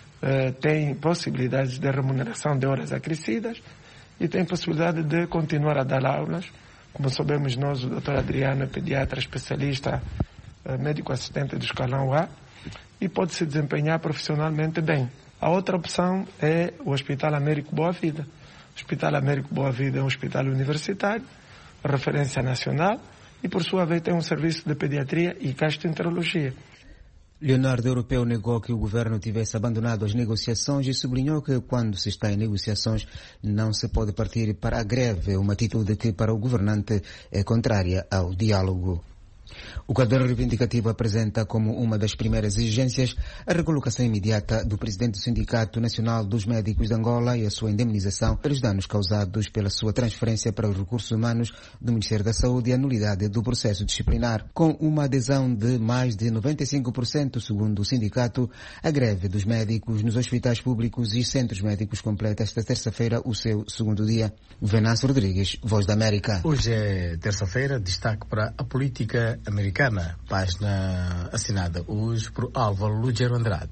tem possibilidades de remuneração de horas acrescidas e tem possibilidade de continuar a dar aulas Como sabemos nós, o doutor Adriano é pediatra especialista, médico assistente do escalão A, e pode se desempenhar profissionalmente bem. A outra opção é o Hospital Américo Boa Vida. O Hospital Américo Boa Vida é um hospital universitário, referência nacional, e por sua vez tem um serviço de pediatria e gastroenterologia. Leonardo Europeu negou que o governo tivesse abandonado as negociações e sublinhou que quando se está em negociações não se pode partir para a greve, uma atitude que para o governante é contrária ao diálogo. O quadro reivindicativo apresenta como uma das primeiras exigências a recolocação imediata do presidente do Sindicato Nacional dos Médicos de Angola e a sua indemnização pelos danos causados pela sua transferência para os recursos humanos do Ministério da Saúde e a nulidade do processo disciplinar. Com uma adesão de mais de noventa e cinco por cento, segundo o sindicato, a greve dos médicos nos hospitais públicos e centros médicos completa esta terça-feira o seu segundo dia. Venâncio Rodrigues, Voz da América. Hoje é terça-feira, destaque para a política americana, página assinada hoje por Álvaro Lugero Andrade.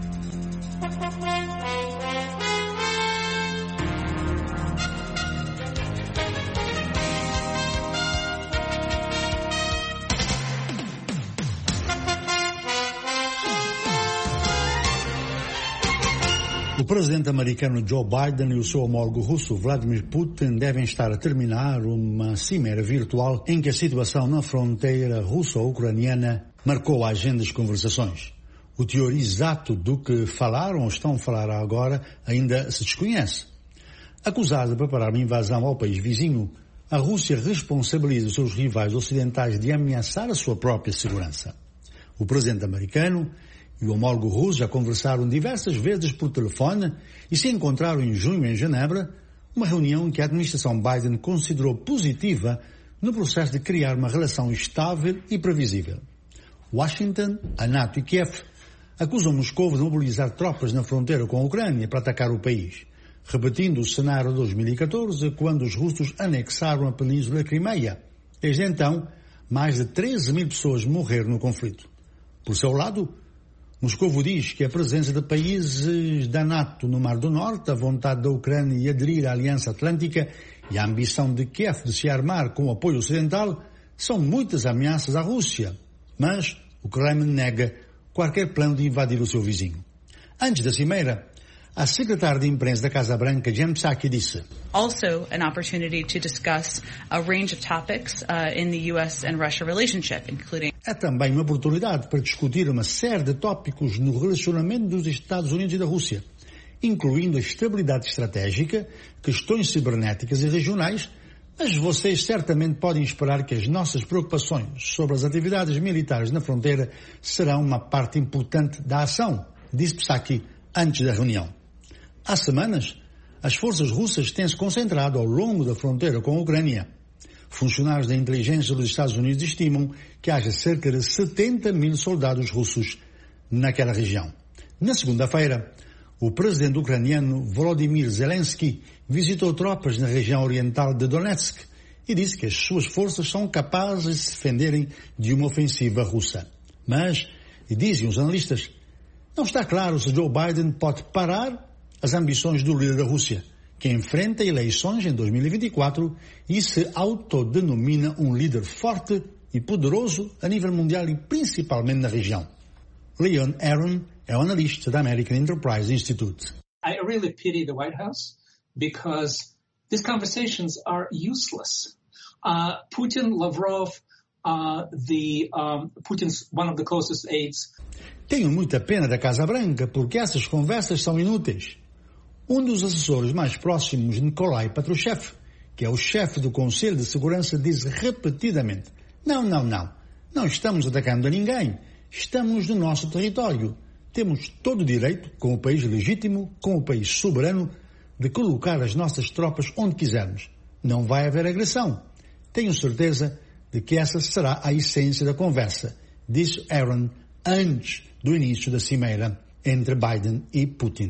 O presidente americano Joe Biden e o seu homólogo russo Vladimir Putin devem estar a terminar uma cimeira virtual em que a situação na fronteira russo-ucraniana marcou a agenda das conversações. O teor exato do que falaram ou estão a falar agora ainda se desconhece. Acusada de preparar uma invasão ao país vizinho, a Rússia responsabiliza os seus rivais ocidentais de ameaçar a sua própria segurança. O presidente americano e o homólogo russo já conversaram diversas vezes por telefone e se encontraram em junho em Genebra, uma reunião que a administração Biden considerou positiva no processo de criar uma relação estável e previsível. Washington, a NATO e Kiev acusam Moscou de mobilizar tropas na fronteira com a Ucrânia para atacar o país, repetindo o cenário de dois mil e catorze, quando os russos anexaram a península Crimeia. Desde então, mais de treze mil pessoas morreram no conflito. Por seu lado, Moscou diz que a presença de países da NATO no Mar do Norte, a vontade da Ucrânia de aderir à Aliança Atlântica e a ambição de Kiev de se armar com o apoio ocidental são muitas ameaças à Rússia, mas o Kremlin nega qualquer plano de invadir o seu vizinho. Antes da cimeira, a secretária de imprensa da Casa Branca, Jen Psaki, disse: Also an opportunity to discuss a range of topics uh, in the U S and Russia relationship, including É também uma oportunidade para discutir uma série de tópicos no relacionamento dos Estados Unidos e da Rússia, incluindo a estabilidade estratégica, questões cibernéticas e regionais, mas vocês certamente podem esperar que as nossas preocupações sobre as atividades militares na fronteira serão uma parte importante da ação, disse Psaki antes da reunião. Há semanas, as forças russas têm se concentrado ao longo da fronteira com a Ucrânia. Funcionários da inteligência dos Estados Unidos estimam que haja cerca de setenta mil soldados russos naquela região. Na segunda-feira, o presidente ucraniano Volodymyr Zelensky visitou tropas na região oriental de Donetsk e disse que as suas forças são capazes de se defenderem de uma ofensiva russa. Mas, e dizem os analistas, não está claro se Joe Biden pode parar as ambições do líder da Rússia, que enfrenta eleições em dois mil e vinte e quatro e se autodenomina um líder forte e poderoso a nível mundial e principalmente na região. Leon Aaron é um analista da American Enterprise Institute. I really pity the White House because these conversations are useless. Uh, Putin, Lavrov, uh, the um, Putin's one of the closest aides. Tenho muita pena da Casa Branca porque essas conversas são inúteis. Um dos assessores mais próximos de Nikolai Patrushev, que é o chefe do Conselho de Segurança, diz repetidamente: não, não, não, não estamos atacando a ninguém, estamos no nosso território. Temos todo o direito, como país legítimo, como país soberano, de colocar as nossas tropas onde quisermos. Não vai haver agressão. Tenho certeza de que essa será a essência da conversa, disse Aaron antes do início da cimeira entre Biden e Putin.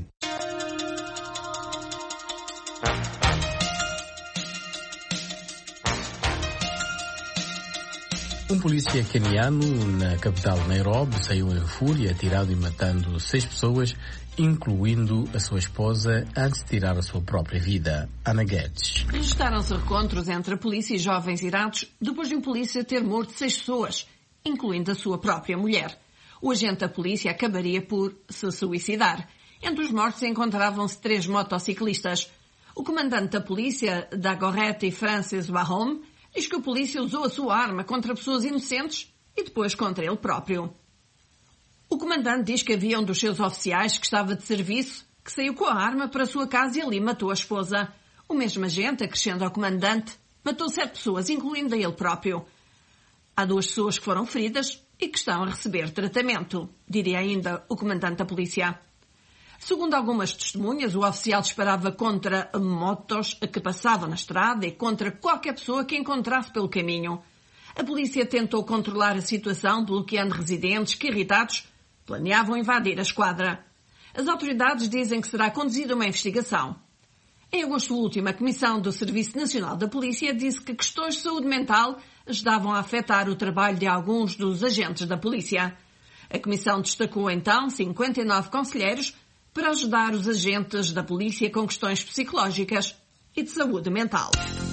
Um polícia queniano na capital Nairobi saiu em fúria, atirado e matando seis pessoas, incluindo a sua esposa, antes de tirar a sua própria vida. Ana Guedes. Registaram-se recontros entre a polícia e jovens irados depois de um polícia ter morto seis pessoas, incluindo a sua própria mulher. O agente da polícia acabaria por se suicidar. Entre os mortos encontravam-se três motociclistas. O comandante da polícia, Dagoretti Francis Wahome, diz que a polícia usou a sua arma contra pessoas inocentes e depois contra ele próprio. O comandante diz que havia um dos seus oficiais que estava de serviço que saiu com a arma para a sua casa e ali matou a esposa. O mesmo agente, acrescenta ao comandante, matou sete pessoas, incluindo a ele próprio. Há duas pessoas que foram feridas e que estão a receber tratamento, diria ainda o comandante da polícia. Segundo algumas testemunhas, o oficial disparava contra motos que passavam na estrada e contra qualquer pessoa que encontrasse pelo caminho. A polícia tentou controlar a situação, bloqueando residentes que, irritados, planeavam invadir a esquadra. As autoridades dizem que será conduzida uma investigação. Em agosto último, a Comissão do Serviço Nacional da Polícia disse que questões de saúde mental estavam a afetar o trabalho de alguns dos agentes da polícia. A Comissão destacou então cinquenta e nove conselheiros para ajudar os agentes da polícia com questões psicológicas e de saúde mental.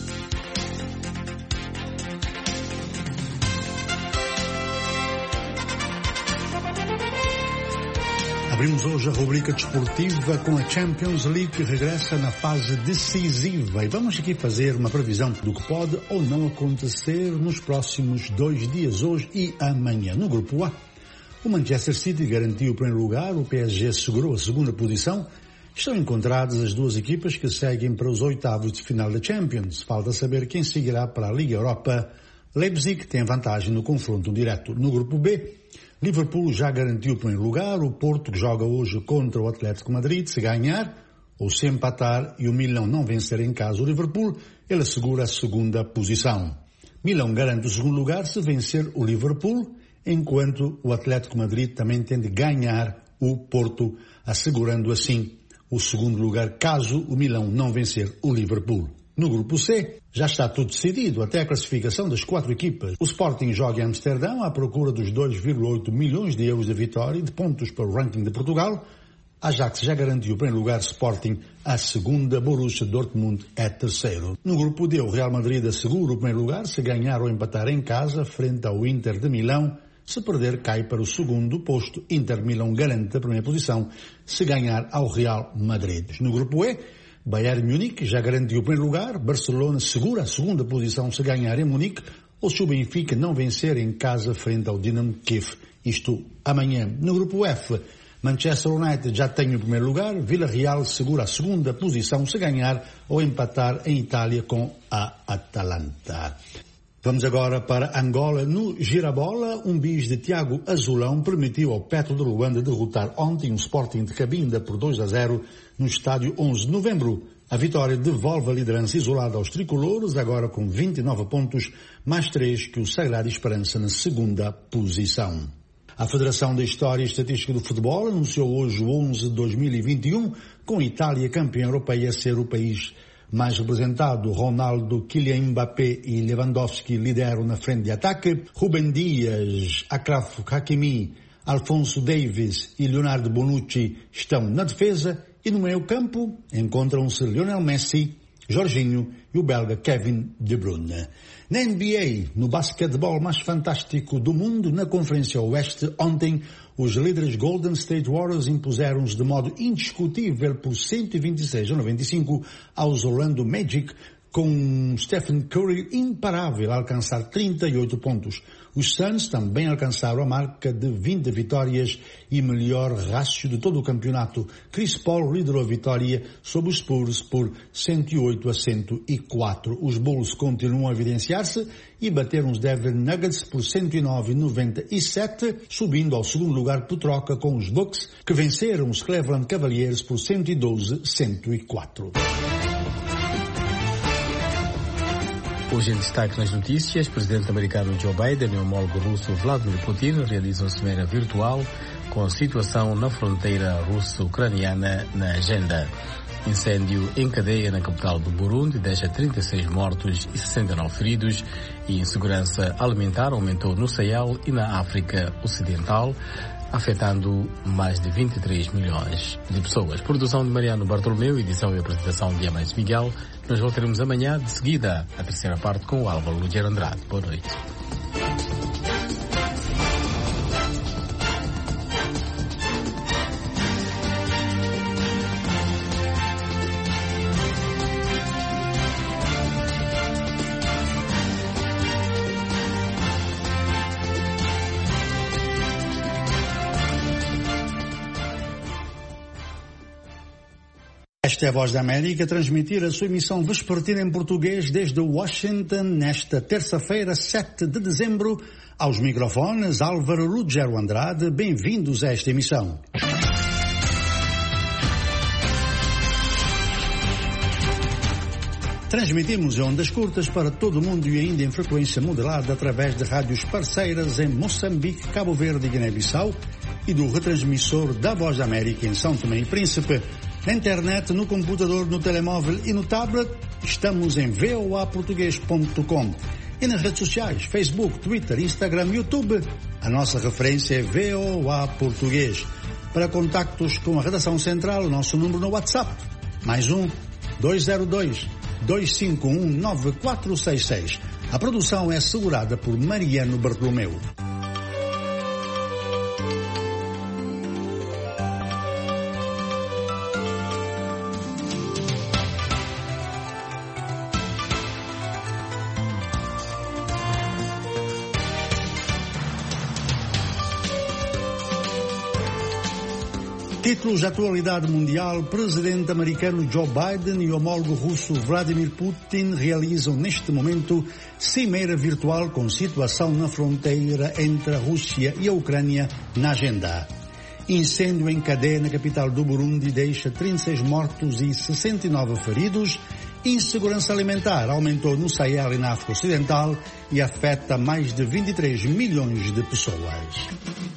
Abrimos hoje a rubrica desportiva com a Champions League, que regressa na fase decisiva, e vamos aqui fazer uma previsão do que pode ou não acontecer nos próximos dois dias, hoje e amanhã. No grupo A, o Manchester City garantiu o primeiro lugar, o P S G segurou a segunda posição. Estão encontradas as duas equipas que seguem para os oitavos de final da Champions. Falta saber quem seguirá para a Liga Europa. Leipzig tem vantagem no confronto direto. No grupo B, Liverpool já garantiu o primeiro lugar, o Porto, que joga hoje contra o Atlético Madrid, se ganhar ou se empatar e o Milão não vencer em casa o Liverpool, ele assegura a segunda posição. Milão garante o segundo lugar se vencer o Liverpool, enquanto o Atlético Madrid também tem de ganhar o Porto, assegurando assim o segundo lugar caso o Milão não vencer o Liverpool. No grupo C, já está tudo decidido, até a classificação das quatro equipas. O Sporting joga em Amsterdão à procura dos dois vírgula oito milhões de euros de vitória e de pontos para o ranking de Portugal. Ajax já garantiu o primeiro lugar, Sporting a segunda, Borussia Dortmund é terceiro. No grupo D, o Real Madrid assegura o primeiro lugar se ganhar ou empatar em casa frente ao Inter de Milão. Se perder, cai para o segundo posto. Inter Milão garante a primeira posição se ganhar ao Real Madrid. No grupo E, Bayern Munique já garantiu o primeiro lugar, Barcelona segura a segunda posição se ganhar em Munique ou se o Benfica não vencer em casa frente ao Dinamo Kiev, isto amanhã. No grupo F, Manchester United já tem o primeiro lugar, Villarreal segura a segunda posição se ganhar ou empatar em Itália com a Atalanta. Vamos agora para Angola. No Girabola, um bis de Tiago Azulão permitiu ao Petro de Luanda derrotar ontem o Sporting de Cabinda por dois a zero no estádio onze de novembro. A vitória devolve a liderança isolada aos tricolores, agora com vinte e nove pontos, mais três que o Sagrada Esperança na segunda posição. A Federação da História e Estatística do Futebol anunciou hoje o onze de dois mil e vinte e um, com a Itália campeã europeia a ser o país mais representado. Ronaldo, Kylian Mbappé e Lewandowski lideram na frente de ataque. Rubem Dias, Achraf Hakimi, Alfonso Davies e Leonardo Bonucci estão na defesa. E no meio campo encontram-se Lionel Messi, Jorginho e o belga Kevin De Bruyne. Na N B A, no basquetebol mais fantástico do mundo, na Conferência Oeste, ontem, os líderes Golden State Warriors impuseram-se de modo indiscutível por cento e vinte e seis a noventa e cinco aos Orlando Magic, com Stephen Curry imparável a alcançar trinta e oito pontos. Os Suns também alcançaram a marca de vinte vitórias e melhor rácio de todo o campeonato. Chris Paul liderou a vitória sobre os Spurs por cento e oito a cento e quatro. Os Bulls continuam a evidenciar-se e bateram os Denver Nuggets por cento e nove a noventa e sete, subindo ao segundo lugar por troca com os Bucks, que venceram os Cleveland Cavaliers por cento e doze a cento e quatro. Hoje em destaque nas notícias, o presidente americano Joe Biden e o homólogo russo Vladimir Putin realizam cimeira virtual com a situação na fronteira russo-ucraniana na agenda. Incêndio em cadeia na capital do Burundi deixa trinta e seis mortos e sessenta e nove feridos, e insegurança alimentar aumentou no Sahel e na África Ocidental, afetando mais de vinte e três milhões de pessoas. Produção de Mariano Bartolomeu, edição e apresentação de Amais Miguel. Nós voltaremos amanhã, de seguida, a terceira parte com o Álvaro Lugero Andrade. Boa noite. Esta é a Voz da América, transmitir a sua emissão vespertina em português desde Washington, nesta terça-feira, sete de dezembro. Aos microfones, Álvaro Lugero Andrade. Bem-vindos a esta emissão. Transmitimos em ondas curtas para todo o mundo e ainda em frequência modulada através de rádios parceiras em Moçambique, Cabo Verde e Guiné-Bissau e do retransmissor da Voz da América em São Tomé e Príncipe. Na internet, no computador, no telemóvel e no tablet, estamos em v o a português ponto com. E nas redes sociais, Facebook, Twitter, Instagram e YouTube, a nossa referência é V O A Português. Para contactos com a redação central, o nosso número no WhatsApp, mais um, dois zero dois, dois cinco um, nove quatro seis seis. A produção é assegurada por Mariano Bartolomeu. Títulos de atualidade mundial: presidente americano Joe Biden e homólogo russo Vladimir Putin realizam neste momento cimeira virtual com situação na fronteira entre a Rússia e a Ucrânia na agenda. Incêndio em cadeia na capital do Burundi deixa trinta e seis mortos e sessenta e nove feridos. Insegurança alimentar aumentou no Sahel e na África Ocidental e afeta mais de vinte e três milhões de pessoas.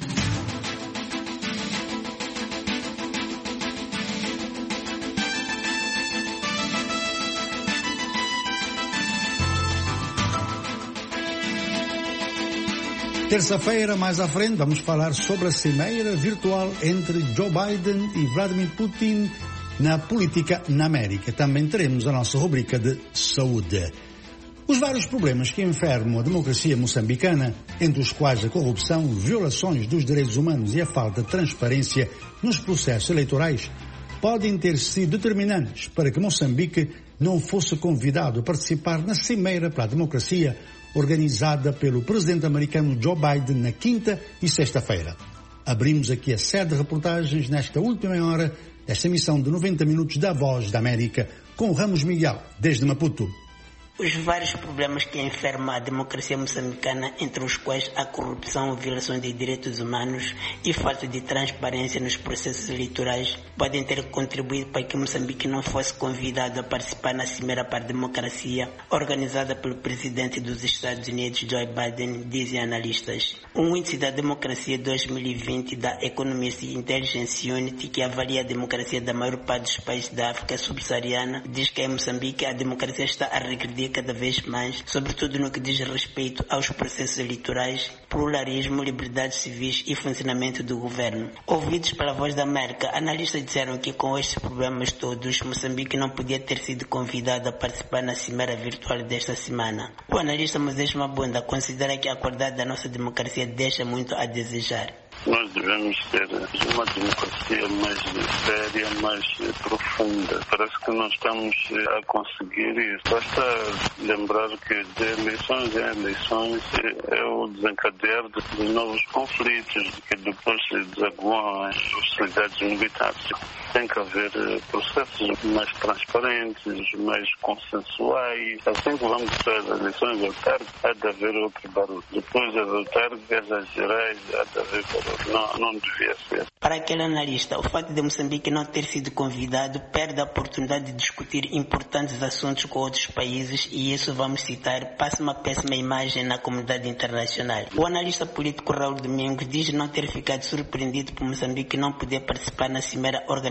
Terça-feira, mais à frente, vamos falar sobre a cimeira virtual entre Joe Biden e Vladimir Putin na política na América. Também teremos a nossa rubrica de saúde. Os vários problemas que enfermam a democracia moçambicana, entre os quais a corrupção, violações dos direitos humanos e a falta de transparência nos processos eleitorais, podem ter sido determinantes para que Moçambique não fosse convidado a participar na Cimeira para a Democracia, organizada pelo presidente americano Joe Biden na quinta e sexta-feira. Abrimos aqui a série de reportagens nesta última hora desta emissão de noventa minutos da Voz da América, com Ramos Miguel, desde Maputo. Os vários problemas que enfermam a democracia moçambicana, entre os quais a corrupção, violações de direitos humanos e falta de transparência nos processos eleitorais, podem ter contribuído para que Moçambique não fosse convidado a participar na Cimeira para a Democracia, organizada pelo presidente dos Estados Unidos, Joe Biden, dizem analistas. Um índice da democracia dois mil e vinte da Economist Intelligence Unit, que avalia a democracia da maior parte dos países da África subsaariana, diz que em Moçambique a democracia está a regredir cada vez mais, sobretudo no que diz respeito aos processos eleitorais, pluralismo, liberdades civis e funcionamento do governo. Ouvidos pela Voz da América, analistas disseram que com estes problemas todos, Moçambique não podia ter sido convidado a participar na cimeira virtual desta semana. O analista Moisés Mabunda considera que a qualidade da nossa democracia deixa muito a desejar. Nós devemos ter uma democracia mais séria, mais profunda. Parece que não estamos a conseguir isso. Basta lembrar que de eleições em eleições é o desencadear de novos conflitos que depois desaguam em hostilidades militares. Tem que haver processos mais transparentes, mais consensuais. Assim que vamos para as eleições autárquicas, há de haver outro barulho. Depois das autárquicas, as gerais, há de haver barulho. Não, não devia ser. Para aquele analista, o fato de Moçambique não ter sido convidado perde a oportunidade de discutir importantes assuntos com outros países e isso, vamos citar, passa uma péssima imagem na comunidade internacional. O analista político Raul Domingos diz não ter ficado surpreendido por Moçambique não poder participar na cimeira organizada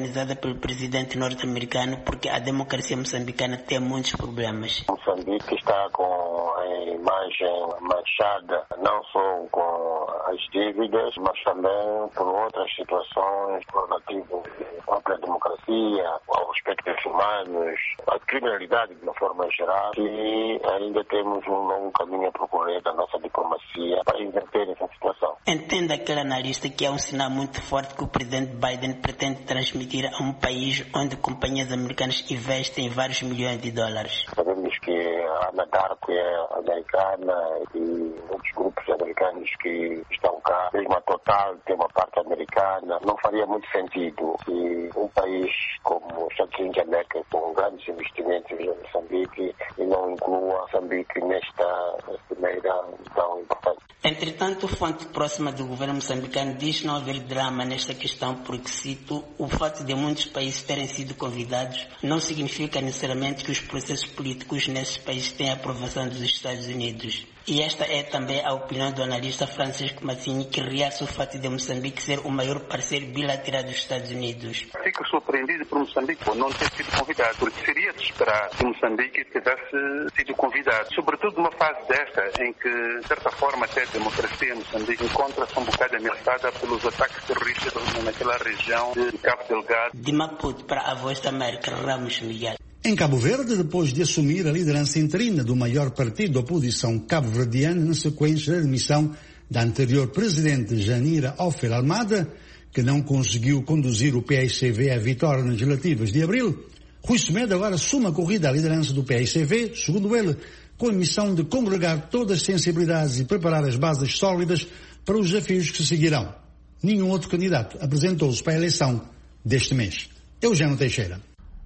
organizada pelo presidente norte-americano, porque a democracia moçambicana tem muitos problemas. Moçambique está com a imagem manchada, não só com as dívidas, mas também por outras situações relativas à própria democracia, aos aspectos humanos, à criminalidade de uma forma geral, e ainda temos um longo caminho a percorrer da nossa diplomacia para inverter essa situação. Entende aquele analista que é um sinal muito forte que o presidente Biden pretende transmitir a um país onde companhias americanas investem vários milhões de dólares. Sabemos que a Anadarko é americana e outros grupos americanos que estão cá, mesmo a Total tem uma parte americana. Não faria muito sentido que um país como os Estados Unidos da América, com grandes investimentos em Moçambique, e não inclua Moçambique nesta primeira tão importante. Entretanto, fonte próxima do governo moçambicano diz não haver drama nesta questão porque, cito, o fato de muitos países terem sido convidados não significa necessariamente que os processos políticos nesses países têm a aprovação dos Estados Unidos. E esta é também a opinião do analista Francisco Mazzini, que realça o fato de Moçambique ser o maior parceiro bilateral dos Estados Unidos. Fico surpreendido por Moçambique por não ter sido convidado, porque seria de esperar que Moçambique tivesse sido convidado, sobretudo numa fase desta, em que, de certa forma, até a democracia em Moçambique encontra-se um bocado ameaçada pelos ataques terroristas naquela região de Cabo Delgado. De Maputo para a Voz da América, Ramos Miguel. Em Cabo Verde, depois de assumir a liderança interina do maior partido da oposição cabo-verdiana na sequência da demissão da anterior presidente Janira Ofer Almada, que não conseguiu conduzir o P S C V à vitória nas legislativas de abril, Rui Semedo agora assume a corrida à liderança do P S C V, segundo ele, com a missão de congregar todas as sensibilidades e preparar as bases sólidas para os desafios que se seguirão. Nenhum outro candidato apresentou-se para a eleição deste mês. Eugênio Teixeira.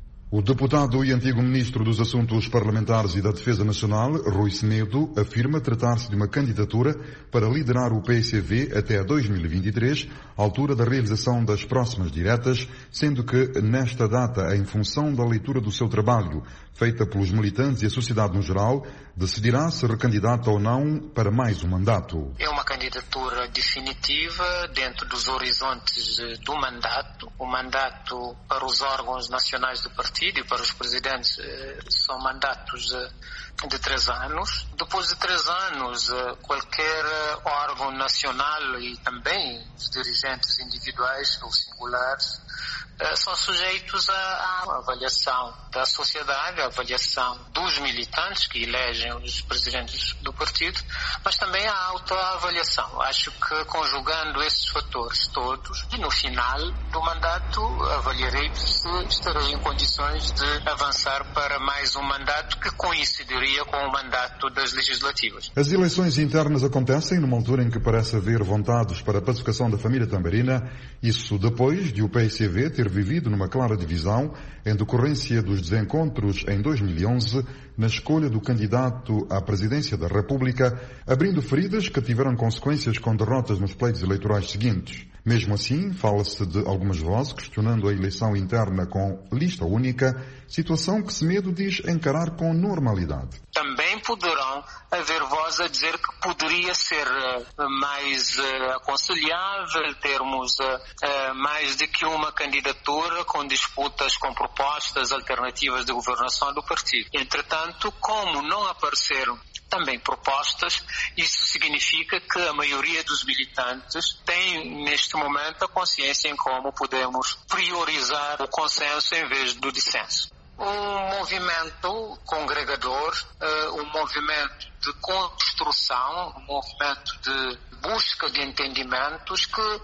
O deputado e antigo ministro dos Assuntos Parlamentares e da Defesa Nacional, Rui Semedo, afirma tratar-se de uma candidatura para liderar o P S C V até dois mil e vinte e três, altura da realização das próximas diretas, sendo que, nesta data, em função da leitura do seu trabalho, feita pelos militantes e a sociedade no geral, decidirá se recandidata ou não para mais um mandato. É uma candidatura definitiva dentro dos horizontes do mandato. O mandato para os órgãos nacionais do partido e para os presidentes são mandatos de três anos. Depois de três anos, qualquer órgão nacional e também os dirigentes individuais ou singulares são sujeitos à avaliação da sociedade, à avaliação dos militantes que elegem os presidentes do partido, mas também à autoavaliação. Acho que conjugando esses fatores todos, e no final do mandato avaliarei se estarei em condições de avançar para mais um mandato que coincidiria com o mandato das legislativas. As eleições internas acontecem numa altura em que parece haver vontades para a pacificação da família tambarina, isso depois de o P S C V ter vivido numa clara divisão em decorrência dos desencontros em dois mil e onze na escolha do candidato à presidência da República, abrindo feridas que tiveram consequências com derrotas nos pleitos eleitorais seguintes. Mesmo assim, fala-se de algumas vozes questionando a eleição interna com lista única, situação que Semedo diz encarar com normalidade. Também poderão haver vozes a dizer que poderia ser uh, mais uh, aconselhável termos uh, uh, mais de que uma candidatura com disputas com propostas alternativas de governação do partido. Entretanto, como não apareceram também propostas, isso significa que a maioria dos militantes tem neste momento a consciência em como podemos priorizar o consenso em vez do dissenso. Um movimento congregador, um movimento de construção, um movimento de busca de entendimentos que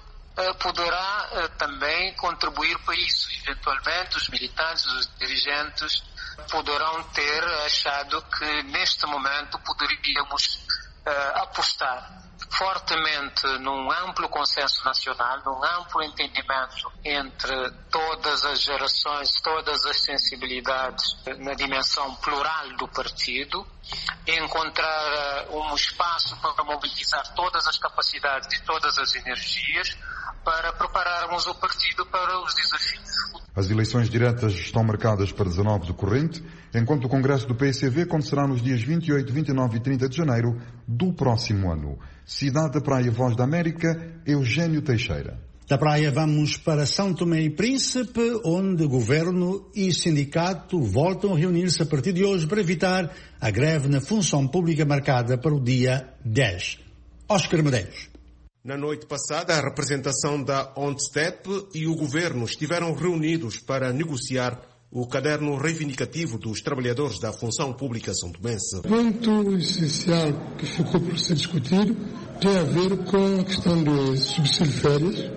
poderá também contribuir para isso. Eventualmente, os militantes, os dirigentes poderão ter achado que neste momento poderíamos uh, apostar fortemente num amplo consenso nacional, num amplo entendimento entre todas as gerações, todas as sensibilidades na dimensão plural do partido, encontrar uh, um espaço para mobilizar todas as capacidades e todas as energias para prepararmos o partido para os desafios. As eleições diretas estão marcadas para dezanove do corrente, enquanto o Congresso do P S C V acontecerá nos dias vinte e oito, vinte e nove e trinta de janeiro do próximo ano. Cidade da Praia, Voz da América, Eugênio Teixeira. Da praia vamos para São Tomé e Príncipe, onde governo e sindicato voltam a reunir-se a partir de hoje para evitar a greve na função pública marcada para o dia dez. Oscar Medeiros. Na noite passada, a representação da ONSTEP e o governo estiveram reunidos para negociar o caderno reivindicativo dos trabalhadores da função pública são-tomense. O ponto essencial que ficou por ser discutido tem a ver com a questão dos subsídios de férias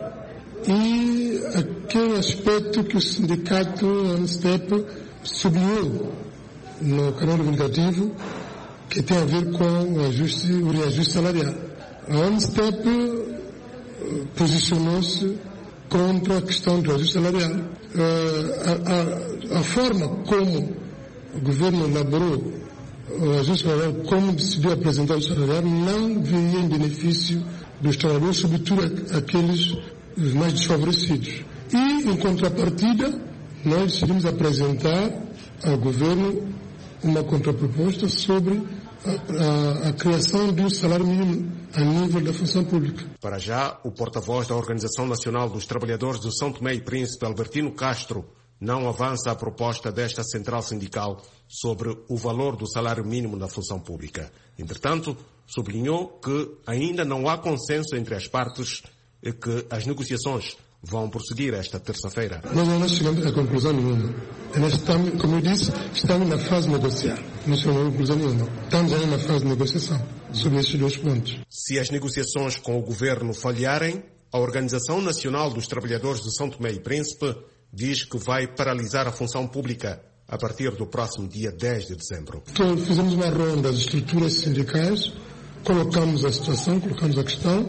e aquele aspecto que o sindicato ONSTEP sublinhou no caderno reivindicativo, que tem a ver com o, ajuste, o reajuste salarial. A ONSTEP posicionou-se contra a questão do ajuste salarial. A, a, a forma como o governo elaborou o ajuste salarial, como decidiu apresentar o salarial, não viria em benefício dos trabalhadores, sobretudo aqueles mais desfavorecidos. E, em contrapartida, nós decidimos apresentar ao governo uma contraproposta sobre a, a, a criação de um salário mínimo a nível da função pública. Para já, o porta-voz da Organização Nacional dos Trabalhadores do São Tomé e Príncipe, Albertino Castro, não avança a proposta desta central sindical sobre o valor do salário mínimo na função pública. Entretanto, sublinhou que ainda não há consenso entre as partes e que as negociações vão prosseguir esta terça-feira. Nós não chegamos a conclusão nenhuma. Nós estamos, como eu disse, estamos na fase de negociar. Não chegamos a conclusão nenhuma. Estamos ainda na fase de negociação sobre estes dois pontos. Se as negociações com o governo falharem, a Organização Nacional dos Trabalhadores de São Tomé e Príncipe diz que vai paralisar a função pública a partir do próximo dia dez de dezembro. Então, fizemos uma ronda das estruturas sindicais, colocamos a situação, colocamos a questão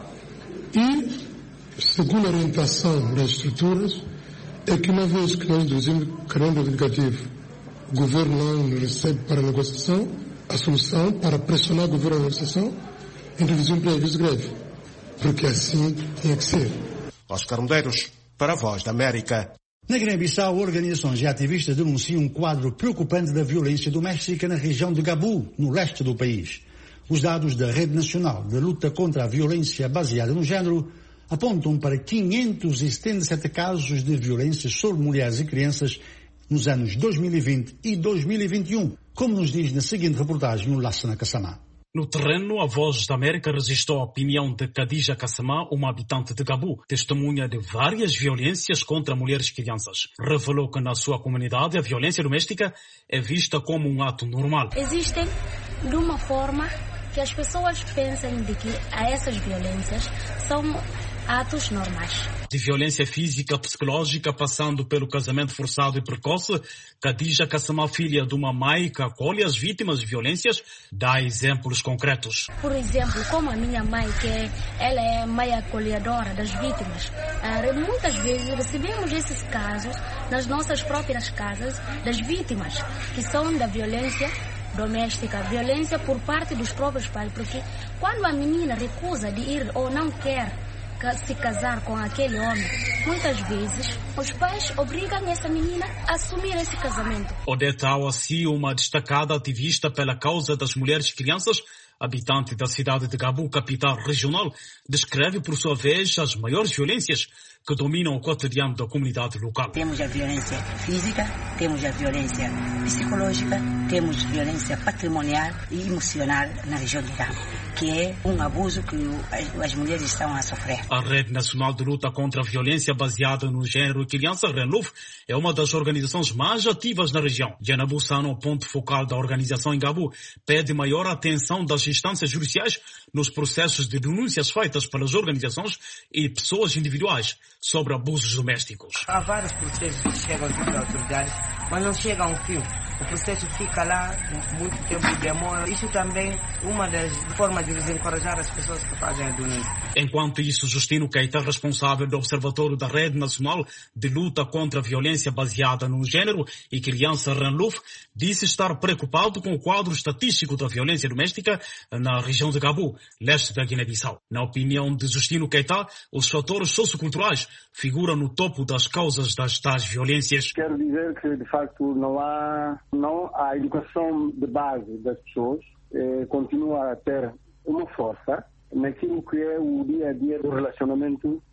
e, segundo a orientação das estruturas, é que uma vez que nós introduzimos o caderno reivindicativo, o governo não nos recebe para a negociação, a solução para pressionar o governo na negociação, introduzir um preaviso de greve. Porque assim tinha que ser. Oscar Medeiros, para a Voz da América. Na Guiné-Bissau, organizações e ativistas denunciam um quadro preocupante da violência doméstica na região de Gabu, no leste do país. Os dados da Rede Nacional de Luta contra a Violência Baseada no Género apontam para quinhentos e setenta e sete casos de violência sobre mulheres e crianças nos anos dois mil e vinte e dois mil e vinte e um, como nos diz na seguinte reportagem no Lassana Kassamá. No terreno, a Voz da América registrou a opinião de Khadija Kassamá, uma habitante de Gabu, testemunha de várias violências contra mulheres e crianças. Revelou que na sua comunidade a violência doméstica é vista como um ato normal. Existem de uma forma que as pessoas pensam de que essas violências são atos normais. De violência física, psicológica, passando pelo casamento forçado e precoce, Khadija Kassamá, filha de uma mãe que acolhe as vítimas de violências, dá exemplos concretos. Por exemplo, como a minha mãe, que ela é mãe acolhedora das vítimas, muitas vezes recebemos esses casos nas nossas próprias casas das vítimas, que são da violência doméstica, violência por parte dos próprios pais, porque quando a menina recusa de ir ou não quer se casar com aquele homem, muitas vezes os pais obrigam essa menina a assumir esse casamento. Odete Awassi, uma destacada ativista pela causa das mulheres e crianças, habitante da cidade de Gabu, capital regional, descreve por sua vez as maiores violências que dominam o cotidiano da comunidade local. Temos a violência física, temos a violência psicológica, temos violência patrimonial e emocional na região de Gabu, que é um abuso que as mulheres estão a sofrer. A Rede Nacional de Luta contra a Violência Baseada no Género e Criança, RENLUF, é uma das organizações mais ativas na região. Diana Bussano, ponto focal da organização em Gabu, pede maior atenção das instâncias judiciais nos processos de denúncias feitas pelas organizações e pessoas individuais sobre abusos domésticos. Há vários processos que chegam junto às autoridades, mas não chega a um fim. O processo fica lá, muito tempo demora. Isso também é uma das formas de desencorajar as pessoas que fazem a denúncia. Enquanto isso, Justino Keita, responsável do Observatório da Rede Nacional de Luta contra a Violência Baseada no Género e Criança, RENLUF, disse estar preocupado com o quadro estatístico da violência doméstica na região de Gabu, leste da Guiné-Bissau. Na opinião de Justino Keita, os fatores socioculturais figuram no topo das causas das tais violências. Quero dizer que, de facto, não há, não há educação de base das pessoas, eh, continua a ter uma força naquilo que é o dia a dia do relacionamento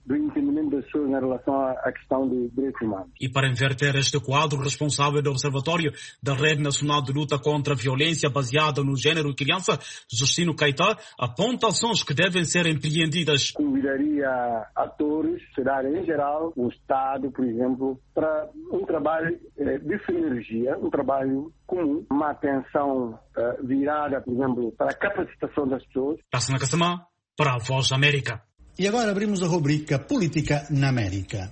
do entendimento das pessoas em relação à, à questão de direitos humanos. E para inverter este quadro, o responsável do Observatório da Rede Nacional de Luta contra a Violência Baseada no Gênero e Criança, Justino Caetá, aponta ações que devem ser empreendidas. Convidaria atores, sociedade em geral, o Estado, por exemplo, para um trabalho eh, de sinergia, um trabalho comum, uma atenção eh, virada, por exemplo, para a capacitação das pessoas. Tassana Kassamá, para a Voz da América. E agora abrimos a rubrica Política na América.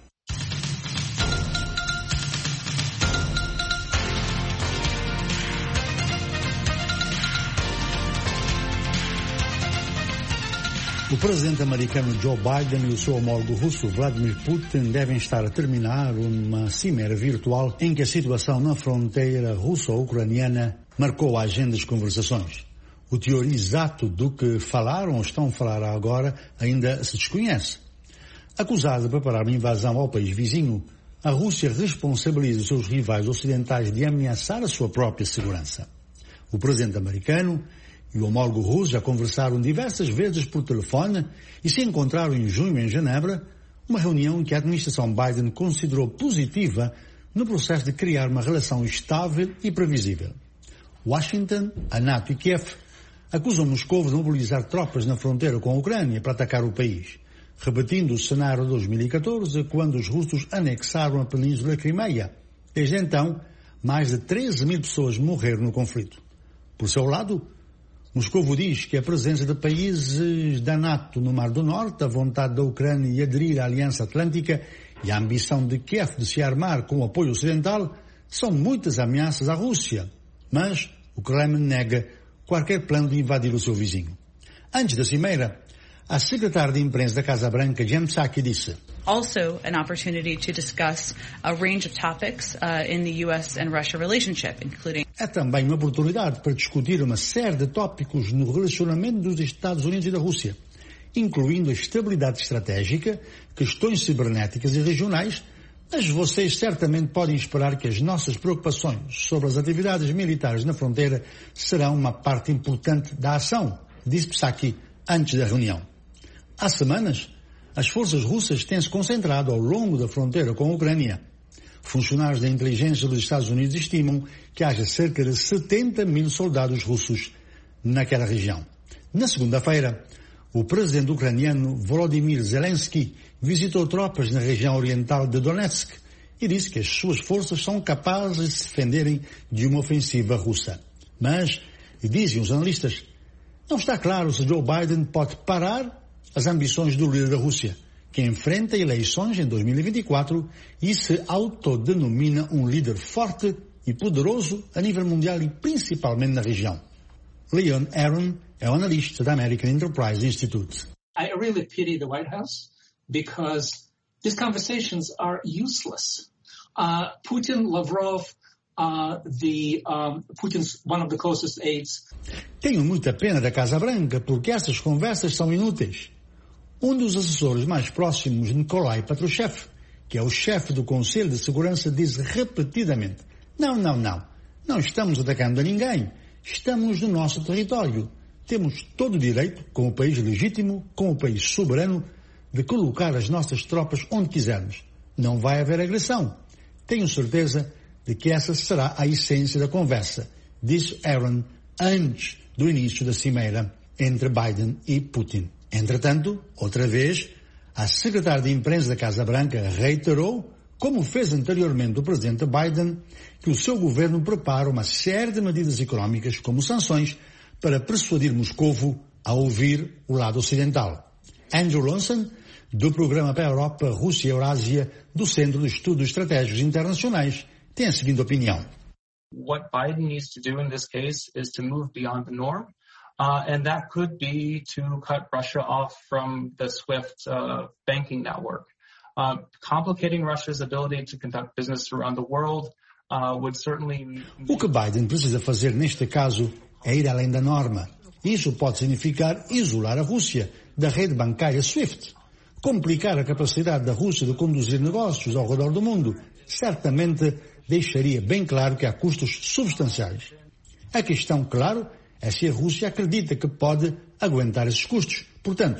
O presidente americano Joe Biden e o seu homólogo russo Vladimir Putin devem estar a terminar uma cimeira virtual em que a situação na fronteira russo-ucraniana marcou a agenda das conversações. O teor exato do que falaram ou estão a falar agora ainda se desconhece. Acusada de preparar uma invasão ao país vizinho, a Rússia responsabiliza os seus rivais ocidentais de ameaçar a sua própria segurança. O presidente americano e o homólogo russo já conversaram diversas vezes por telefone e se encontraram em junho em Genebra, uma reunião que a administração Biden considerou positiva no processo de criar uma relação estável e previsível. Washington, a NATO e Kiev acusam Moscou de mobilizar tropas na fronteira com a Ucrânia para atacar o país, repetindo o cenário de dois mil e catorze, quando os russos anexaram a península Crimeia. Desde então, mais de treze mil pessoas morreram no conflito. Por seu lado, Moscou diz que a presença de países da NATO no Mar do Norte, a vontade da Ucrânia de aderir à Aliança Atlântica e a ambição de Kiev de se armar com o apoio ocidental são muitas ameaças à Rússia. Mas o Kremlin nega qualquer plano de invadir o seu vizinho. Antes da cimeira, a secretária de imprensa da Casa Branca, Jen Psaki, disse: Also an opportunity to discuss a range of topics uh, in the U S and Russia relationship, including... É também uma oportunidade para discutir uma série de tópicos no relacionamento dos Estados Unidos e da Rússia, incluindo a estabilidade estratégica, questões cibernéticas e regionais, mas vocês certamente podem esperar que as nossas preocupações sobre as atividades militares na fronteira serão uma parte importante da ação, disse Psaki antes da reunião. Há semanas, as forças russas têm se concentrado ao longo da fronteira com a Ucrânia. Funcionários da inteligência dos Estados Unidos estimam que haja cerca de setenta mil soldados russos naquela região. Na segunda-feira, o presidente ucraniano Volodymyr Zelensky visitou tropas na região oriental de Donetsk e disse que as suas forças são capazes de se defenderem de uma ofensiva russa. Mas, dizem os analistas, não está claro se Joe Biden pode parar as ambições do líder da Rússia, que enfrenta eleições em dois mil e vinte e quatro e se autodenomina um líder forte e poderoso a nível mundial e principalmente na região. Leon Aaron é um analista da American Enterprise Institute. I really pity the White House because these conversations are useless. Uh, Putin, Lavrov, uh, the um, Putin's one of the closest aides. Tenho muita pena da Casa Branca porque essas conversas são inúteis. Um dos assessores mais próximos, Nikolai Patrushev, que é o chefe do Conselho de Segurança, diz repetidamente: não, não, não, não estamos atacando a ninguém, estamos no nosso território. Temos todo o direito, como país legítimo, como país soberano, de colocar as nossas tropas onde quisermos. Não vai haver agressão. Tenho certeza de que essa será a essência da conversa, disse Aaron antes do início da cimeira entre Biden e Putin. Entretanto, outra vez, a secretária de imprensa da Casa Branca reiterou, como fez anteriormente o presidente Biden, que o seu governo prepara uma série de medidas económicas, como sanções, para persuadir Moscovo a ouvir o lado ocidental. Andrew Lonson, do Programa para a Europa, Rússia e Eurásia, do Centro de Estudos Estratégicos Internacionais, tem a seguinte opinião. What Biden needs to do in this case is to move beyond the norm. Uh, and that could be to cut Russia off from the SWIFT uh, banking network. Uh, complicating Russia's ability to conduct business around the world uh, would certainly... O que Biden precisa fazer neste caso é ir além da norma. Isso pode significar isolar a Rússia da rede bancária SWIFT, complicar a capacidade da Rússia de conduzir negócios ao redor do mundo. Certamente deixaria bem claro que há custos substanciais. A questão, claro, é se a Rússia acredita que pode aguentar esses custos. Portanto,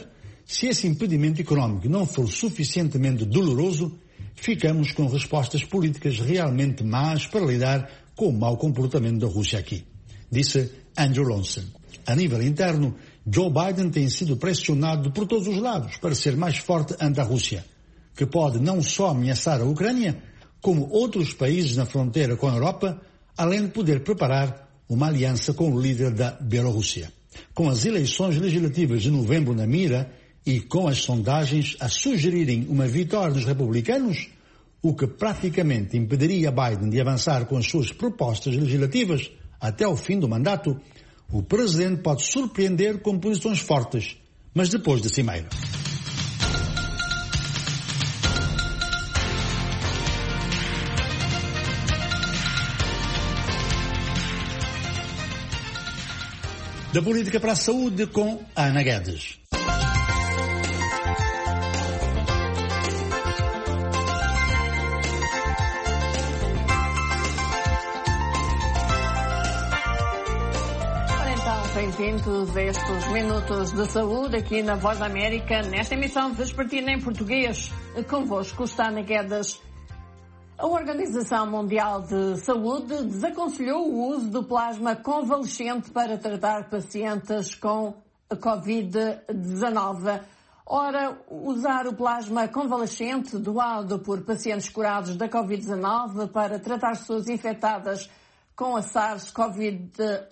Se esse impedimento econômico não for suficientemente doloroso, ficamos com respostas políticas realmente más para lidar com o mau comportamento da Rússia aqui, disse Andrew Lonson. A nível interno, Joe Biden tem sido pressionado por todos os lados para ser mais forte ante a Rússia, que pode não só ameaçar a Ucrânia, como outros países na fronteira com a Europa, além de poder preparar uma aliança com o líder da Bielorrússia. Com as eleições legislativas de novembro na mira e com as sondagens a sugerirem uma vitória dos republicanos, o que praticamente impediria Biden de avançar com as suas propostas legislativas até o fim do mandato, o presidente pode surpreender com posições fortes, mas depois de cimeira. Da política para a saúde com Ana Guedes. Bem-vindos a estes minutos de saúde aqui na Voz da América, nesta emissão vespertina em português. Convosco está Ana Guedes. A Organização Mundial de Saúde desaconselhou o uso do plasma convalescente para tratar pacientes com a covid dezanove. Ora, usar o plasma convalescente doado por pacientes curados da covid dezanove para tratar pessoas infectadas com a SARS-CoV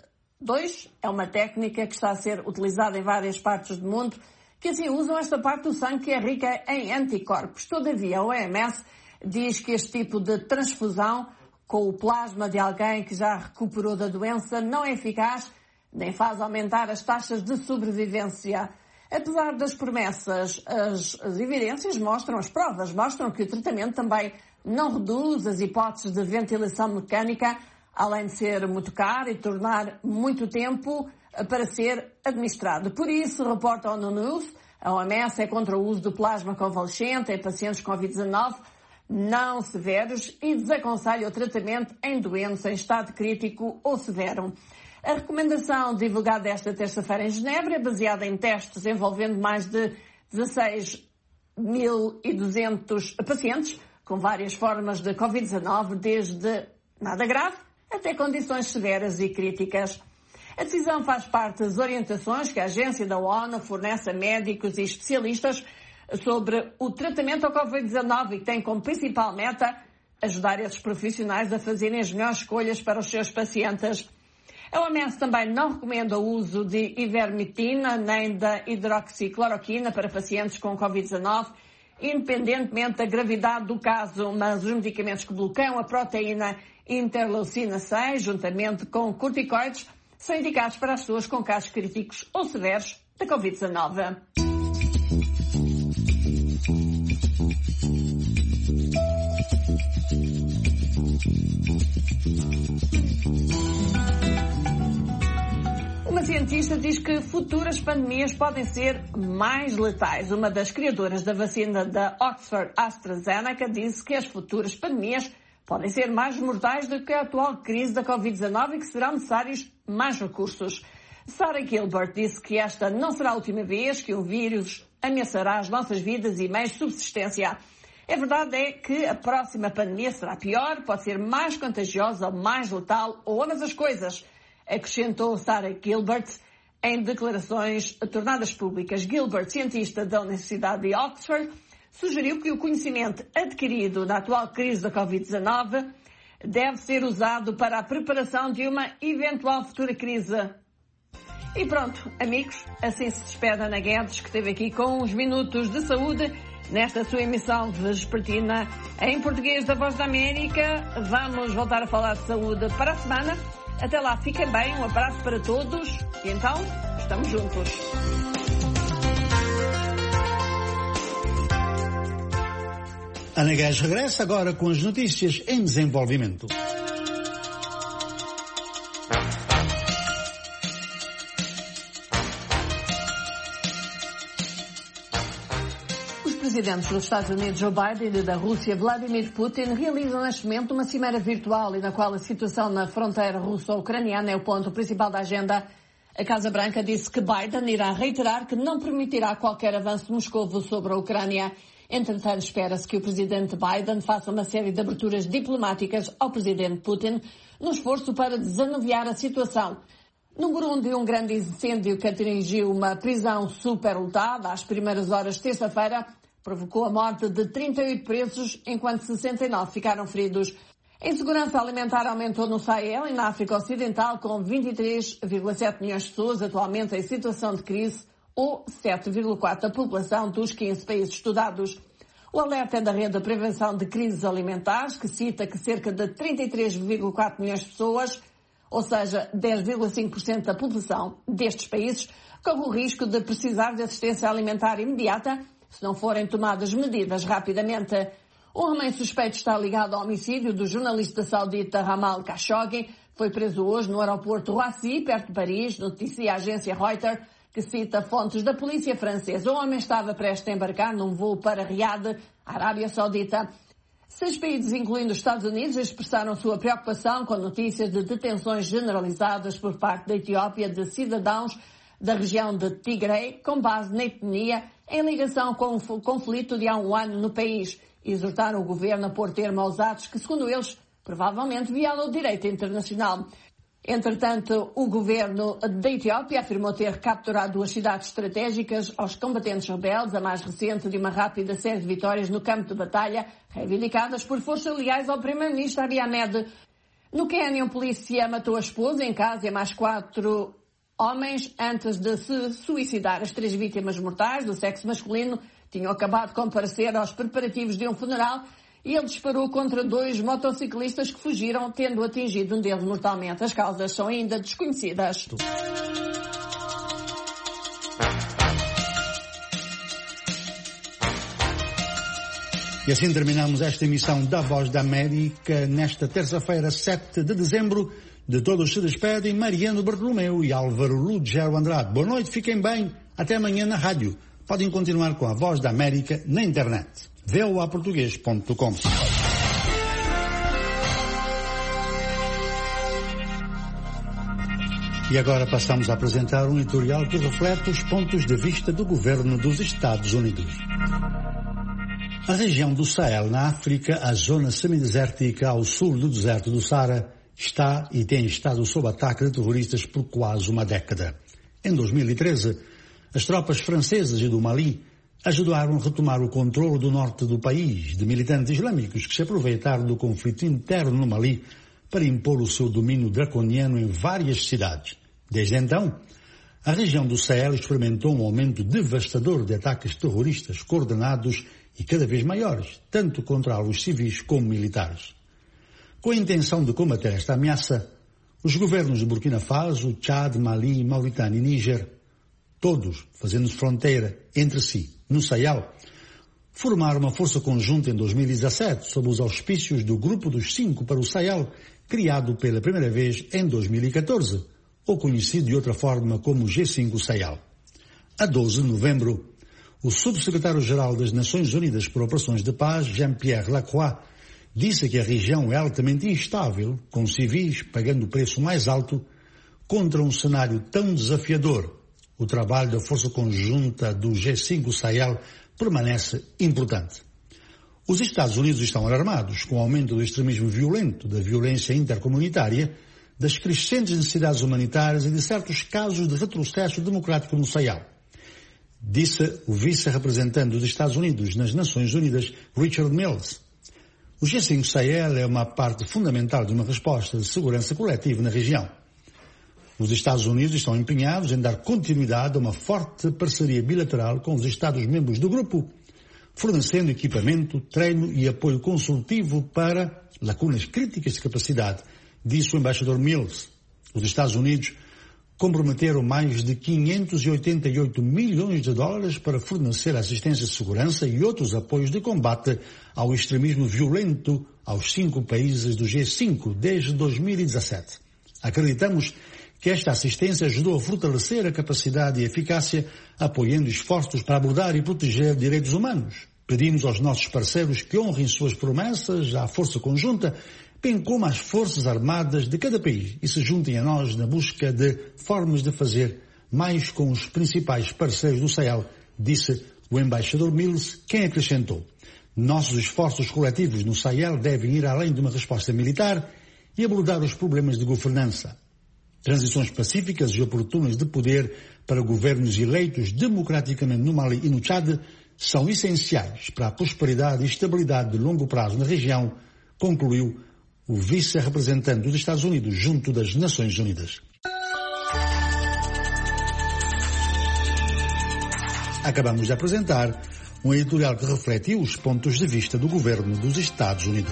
dois é uma técnica que está a ser utilizada em várias partes do mundo que assim usam esta parte do sangue que é rica em anticorpos. Todavia, a O M S diz que este tipo de transfusão com o plasma de alguém que já recuperou da doença não é eficaz nem faz aumentar as taxas de sobrevivência. Apesar das promessas, as, as evidências mostram, as provas mostram que o tratamento também não reduz as hipóteses de ventilação mecânica, além de ser muito caro e tornar muito tempo para ser administrado. Por isso, reporta a ONU News, a O M S é contra o uso do plasma convalescente em pacientes com covid dezanove não severos e desaconselha o tratamento em doentes em estado crítico ou severo. A recomendação divulgada esta terça-feira em Genebra é baseada em testes envolvendo mais de dezasseis mil e duzentos pacientes com várias formas de covid dezanove, desde nada grave até condições severas e críticas. A decisão faz parte das orientações que a agência da ONU fornece a médicos e especialistas sobre o tratamento ao covid dezanove e que tem como principal meta ajudar esses profissionais a fazerem as melhores escolhas para os seus pacientes. A O M S também não recomenda o uso de ivermectina nem da hidroxicloroquina para pacientes com covid dezanove, independentemente da gravidade do caso, mas os medicamentos que bloqueiam a proteína interleucina seis, juntamente com corticoides, são indicados para as pessoas com casos críticos ou severos da covid dezanove. Uma cientista diz que futuras pandemias podem ser mais letais. Uma das criadoras da vacina da Oxford AstraZeneca disse que as futuras pandemias podem ser mais mortais do que a atual crise da covid dezanove e que serão necessários mais recursos. Sarah Gilbert disse que esta não será a última vez que um vírus ameaçará as nossas vidas e meios de subsistência. A verdade é que a próxima pandemia será pior, pode ser mais contagiosa, mais letal ou ambas as coisas, acrescentou Sarah Gilbert em declarações tornadas públicas. Gilbert, cientista da Universidade de Oxford, sugeriu que o conhecimento adquirido na atual crise da covid dezanove deve ser usado para a preparação de uma eventual futura crise. E pronto, amigos, assim se despede Ana Guedes, que esteve aqui com uns minutos de saúde nesta sua emissão vespertina em português da Voz da América. Vamos voltar a falar de saúde para a semana. Até lá, fiquem bem, um abraço para todos e então, estamos juntos. Ana Guedes regressa agora com as notícias em desenvolvimento. Os presidentes dos Estados Unidos, Joe Biden, e da Rússia, Vladimir Putin, realizam neste momento uma cimeira virtual e na qual a situação na fronteira russo-ucraniana é o ponto principal da agenda. A Casa Branca disse que Biden irá reiterar que não permitirá qualquer avanço de Moscou sobre a Ucrânia. Entretanto, espera-se que o presidente Biden faça uma série de aberturas diplomáticas ao presidente Putin no esforço para desanuviar a situação. No Burundi, um grande incêndio que atingiu uma prisão superlotada às primeiras horas de terça-feira provocou a morte de trinta e oito presos, enquanto sessenta e nove ficaram feridos. A insegurança alimentar aumentou no Sahel e na África Ocidental, com vinte e três vírgula sete milhões de pessoas atualmente em situação de crise, ou sete vírgula quatro por cento da população dos quinze países estudados. O alerta é da Rede de Prevenção de Crises Alimentares, que cita que cerca de trinta e três vírgula quatro milhões de pessoas, ou seja, dez vírgula cinco por cento da população destes países, corre o risco de precisar de assistência alimentar imediata se não forem tomadas medidas rapidamente. Um homem suspeito está ligado ao homicídio do jornalista saudita Jamal Khashoggi. Foi preso hoje no aeroporto Roissy, perto de Paris, noticia a agência Reuters, que cita fontes da polícia francesa. O homem estava prestes a embarcar num voo para Riad, Arábia Saudita. Seis países, incluindo os Estados Unidos, expressaram sua preocupação com notícias de detenções generalizadas por parte da Etiópia de cidadãos da região de Tigray, com base na etnia, em ligação com o conflito de há um ano no país. Exortaram o governo a pôr termo aos atos que, segundo eles, provavelmente violam o direito internacional. Entretanto, o governo da Etiópia afirmou ter capturado duas cidades estratégicas aos combatentes rebeldes, a mais recente de uma rápida série de vitórias no campo de batalha, reivindicadas por forças leais ao primeiro-ministro Abiy Ahmed. No Quênia, um polícia matou a esposa em casa e mais quatro homens antes de se suicidar. As três vítimas mortais do sexo masculino tinham acabado de comparecer aos preparativos de um funeral e ele disparou contra dois motociclistas que fugiram, tendo atingido um deles mortalmente. As causas são ainda desconhecidas. E assim terminamos esta emissão da Voz da América nesta terça-feira, sete de dezembro. De todos se despedem Mariano Bartolomeu e Álvaro Lugero Andrade. Boa noite, fiquem bem. Até amanhã na rádio. Podem continuar com a Voz da América na internet. v o a português ponto com. E agora passamos a apresentar um editorial que reflete os pontos de vista do governo dos Estados Unidos. A região do Sahel, na África, a zona semidesértica ao sul do deserto do Saara, está e tem estado sob ataque de terroristas por quase uma década. Em dois mil e treze, as tropas francesas e do Mali ajudaram a retomar o controle do norte do país de militantes islâmicos que se aproveitaram do conflito interno no Mali para impor o seu domínio draconiano em várias cidades. Desde então, a região do Sahel experimentou um aumento devastador de ataques terroristas coordenados e cada vez maiores, tanto contra alvos civis como militares. Com a intenção de combater esta ameaça, os governos de Burkina Faso, Tchad, Mali, Mauritânia e Níger, todos fazendo fronteira entre si no Sahel, formaram uma força conjunta em dois mil e dezassete sob os auspícios do Grupo dos Cinco para o Sahel, criado pela primeira vez em dois mil e catorze, ou conhecido de outra forma como G cinco Sahel. A doze de novembro, o subsecretário-geral das Nações Unidas por Operações de Paz, Jean-Pierre Lacroix, disse que a região é altamente instável, com civis pagando o preço mais alto, contra um cenário tão desafiador. O trabalho da força conjunta do G cinco Sahel permanece importante. Os Estados Unidos estão alarmados com o aumento do extremismo violento, da violência intercomunitária, das crescentes necessidades humanitárias e de certos casos de retrocesso democrático no Sahel, disse o vice-representante dos Estados Unidos nas Nações Unidas, Richard Mills. O G cinco Sahel é uma parte fundamental de uma resposta de segurança coletiva na região. Os Estados Unidos estão empenhados em dar continuidade a uma forte parceria bilateral com os Estados-membros do grupo, fornecendo equipamento, treino e apoio consultivo para lacunas críticas de capacidade, disse o embaixador Mills. Os Estados Unidos comprometeram mais de quinhentos e oitenta e oito milhões de dólares para fornecer assistência de segurança e outros apoios de combate ao extremismo violento aos cinco países do G cinco desde dois mil e dezassete. Acreditamos que esta assistência ajudou a fortalecer a capacidade e eficácia, apoiando esforços para abordar e proteger direitos humanos. Pedimos aos nossos parceiros que honrem suas promessas à força conjunta, bem como às forças armadas de cada país e se juntem a nós na busca de formas de fazer mais com os principais parceiros do Sahel, disse o embaixador Mills, quem acrescentou: nossos esforços coletivos no Sahel devem ir além de uma resposta militar e abordar os problemas de governança. Transições pacíficas e oportunas de poder para governos eleitos democraticamente no Mali e no Tchad são essenciais para a prosperidade e estabilidade de longo prazo na região, concluiu o vice-representante dos Estados Unidos junto das Nações Unidas. Acabamos de apresentar um editorial que refletiu os pontos de vista do governo dos Estados Unidos.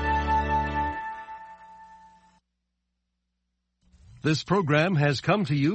This program has come to you